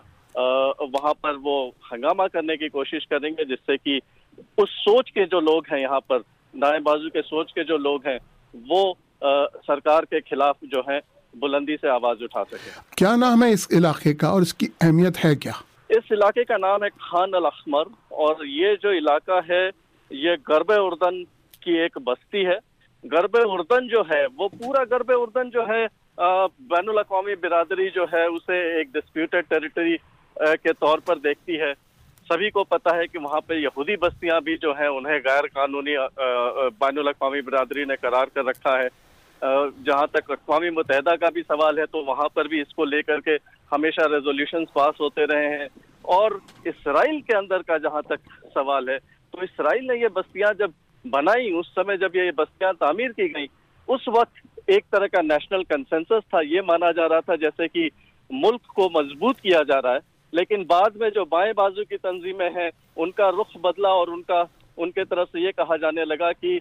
पर वो हंगामा करने की कोशिश करेंगे, जिससे कि उस सोच के जो लोग हैं, यहाँ पर दाएं बाजू के सोच के जो लोग हैं, वो सरकार के खिलाफ जो है बुलंदी से आवाज उठा सके। क्या नाम है इस इलाके का और इसकी अहमियत है क्या? इस इलाके का नाम है खान अल अहमर, और ये जो इलाका है ये गरब उर्दन की एक बस्ती है। गरब उर्दन जो है वो पूरा गरब उर्दन जो है बैनुल अक़वामी बिरादरी जो है उसे एक डिस्प्यूटेड टेरिटरी के तौर पर देखती है। सभी को पता है कि वहाँ पे यहूदी बस्तियां भी जो हैं उन्हें गैर कानूनी बैनुल अक़वामी बिरादरी ने करार कर रखा है। जहाँ तक अक़वामी मुत्तहिदा का भी सवाल है तो वहाँ पर भी इसको लेकर के हमेशा रेजोल्यूशंस पास होते रहे हैं। और इसराइल के अंदर का जहाँ तक सवाल है तो इसराइल ने ये बस्तियां जब बनाई, उस समय जब ये बस्तियां तामीर की गई, उस वक्त एक तरह का नेशनल कंसेंसस था। ये माना जा रहा था जैसे कि मुल्क को मजबूत किया जा रहा है, लेकिन बाद में जो बाएं बाजू की तंजीमें हैं उनका रुख बदला और उनके तरफ से ये कहा जाने लगा कि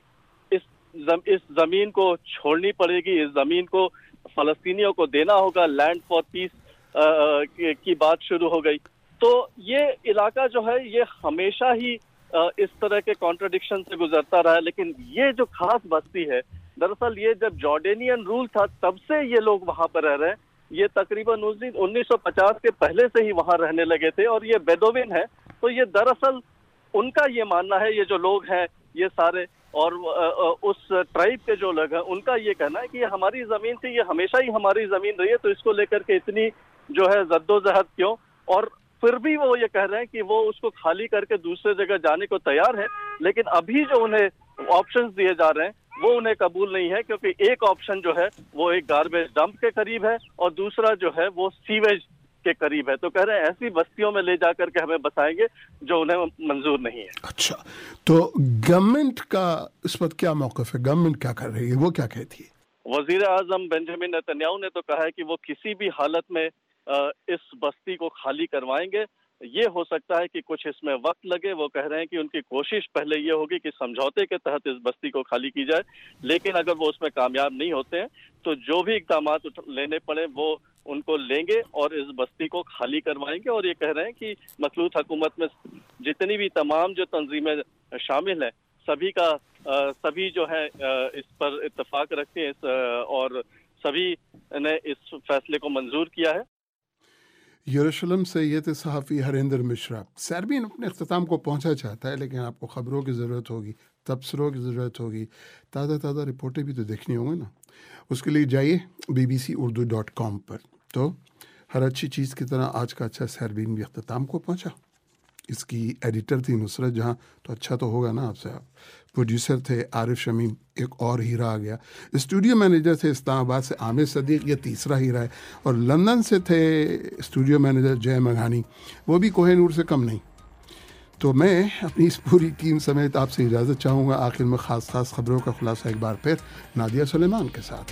इस जमीन को छोड़नी पड़ेगी, इस जमीन को फलस्तीनियों को देना होगा, लैंड फॉर पीस की बात शुरू हो गई। तो ये इलाका जो है ये हमेशा ही इस तरह के कॉन्ट्रडिक्शन से गुजरता रहा है। लेकिन ये जो खास बस्ती है, दरअसल ये जब जॉर्डेनियन रूल था तब से ये लोग वहां पर रह रहे हैं। ये तकरीबन 1950 के पहले से ही वहां रहने लगे थे और ये बेदोविन है। तो ये दरअसल उनका ये मानना है, ये जो लोग हैं ये सारे और उस ट्राइब के जो लोग हैं उनका ये कहना है कि ये हमारी जमीन थी, ये हमेशा ही हमारी जमीन रही है, तो इसको लेकर के इतनी जो है जद्दोजहद क्यों। और फिर भी वो ये कह रहे हैं कि वो उसको खाली करके दूसरे जगह जाने को तैयार है, लेकिन अभी जो उन्हें ऑप्शंस दिए जा रहे हैं वो उन्हें कबूल नहीं है, क्योंकि एक ऑप्शन जो है वो एक गार्बेज डंप के करीब है और दूसरा जो है वो सीवेज के करीब है। तो कह रहे हैं ऐसी बस्तियों में ले जाकर के हमें बसाएंगे जो उन्हें मंजूर नहीं है। अच्छा, तो गवर्नमेंट का इस पर क्या मौक़िफ़ है? गवर्नमेंट क्या कर रही है, वो क्या कहती है? वजीर आज़म बेंजामिन नेतन्याहू ने तो कहा है कि वो किसी भी हालत में इस बस्ती को खाली करवाएंगे। ये हो सकता है कि कुछ इसमें वक्त लगे। वो कह रहे हैं कि उनकी कोशिश पहले ये होगी कि समझौते के तहत इस बस्ती को खाली की जाए, लेकिन अगर वो उसमें कामयाब नहीं होते हैं तो जो भी इक़दामात लेने पड़े वो उनको लेंगे और इस बस्ती को खाली करवाएंगे। और ये कह रहे हैं कि मखलूत हुकूमत में जितनी भी तमाम जो तंजीमें शामिल हैं सभी का سبھی جو ہے اس پر اتفاق رکھتے ہیں اور سبھی نے اس فیصلے کو منظور کیا ہے۔ یروشلم سے یہ تھے صحافی ہریندر مشرا۔ سیربین اپنے اختتام کو پہنچا چاہتا ہے، لیکن آپ کو خبروں کی ضرورت ہوگی، تبصروں کی ضرورت ہوگی، تازہ رپورٹیں بھی تو دیکھنی ہوں گی نا۔ اس کے لیے جائیے bbcurdu.com پر۔ تو ہر اچھی چیز کی طرح آج کا اچھا سیربین بھی اختتام کو پہنچا۔ اس کی ایڈیٹر تھی نصرت جہاں، تو اچھا تو ہوگا نا آپ سے۔ پروڈیوسر تھے عارف شمیم، ایک اور ہیرا آ گیا۔ اسٹوڈیو مینیجر تھے اسلام آباد سے عامر صدیق، یہ تیسرا ہیرا ہے۔ اور لندن سے تھے اسٹوڈیو مینیجر جے مگھانی، وہ بھی کوہ نور سے کم نہیں۔ تو میں اپنی اس پوری ٹیم سمیت آپ سے اجازت چاہوں گا، آخر میں خاص خبروں کا خلاصہ ایک بار پھر نادیہ سلیمان کے ساتھ۔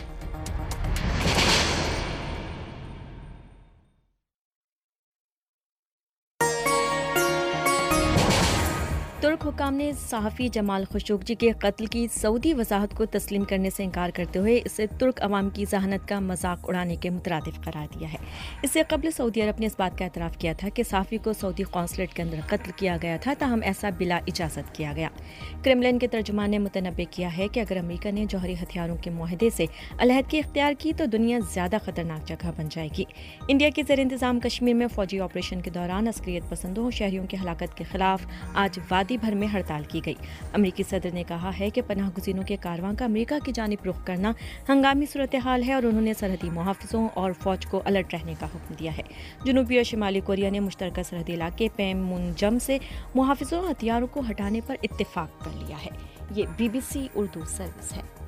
ترک حکام نے صحافی جمال خشوگی کے قتل کی سعودی وضاحت کو تسلیم کرنے سے انکار کرتے ہوئے اسے ترک عوام کی ذہانت کا مذاق اڑانے کے مترادف قرار دیا ہے۔ اس سے قبل سعودی عرب نے اس بات کا اعتراف کیا تھا کہ صحافی کو سعودی قونصلیٹ کے اندر قتل کیا گیا تھا، تاہم ایسا بلا اجازت کیا گیا۔ کرملن کے ترجمان نے متنبع کیا ہے کہ اگر امریکہ نے جوہری ہتھیاروں کے معاہدے سے علیحدگی اختیار کی تو دنیا زیادہ خطرناک جگہ بن جائے گی۔ انڈیا کے زیر انتظام کشمیر میں فوجی آپریشن کے دوران عسکریت پسندوں اور شہریوں کی ہلاکت کے خلاف آج وادی بھر میں ہڑتال کی گئی۔ امریکی صدر نے کہا ہے کہ پناہ گزینوں کے کارواں کا امریکہ کی جانب رخ کرنا ہنگامی صورتحال ہے، اور انہوں نے سرحدی محافظوں اور فوج کو الرٹ رہنے کا حکم دیا ہے۔ جنوبی اور شمالی کوریا نے مشترکہ سرحدی علاقے پینمونجم سے محافظوں اور ہتھیاروں کو ہٹانے پر اتفاق کر لیا ہے۔ یہ BBC اردو سروس ہے۔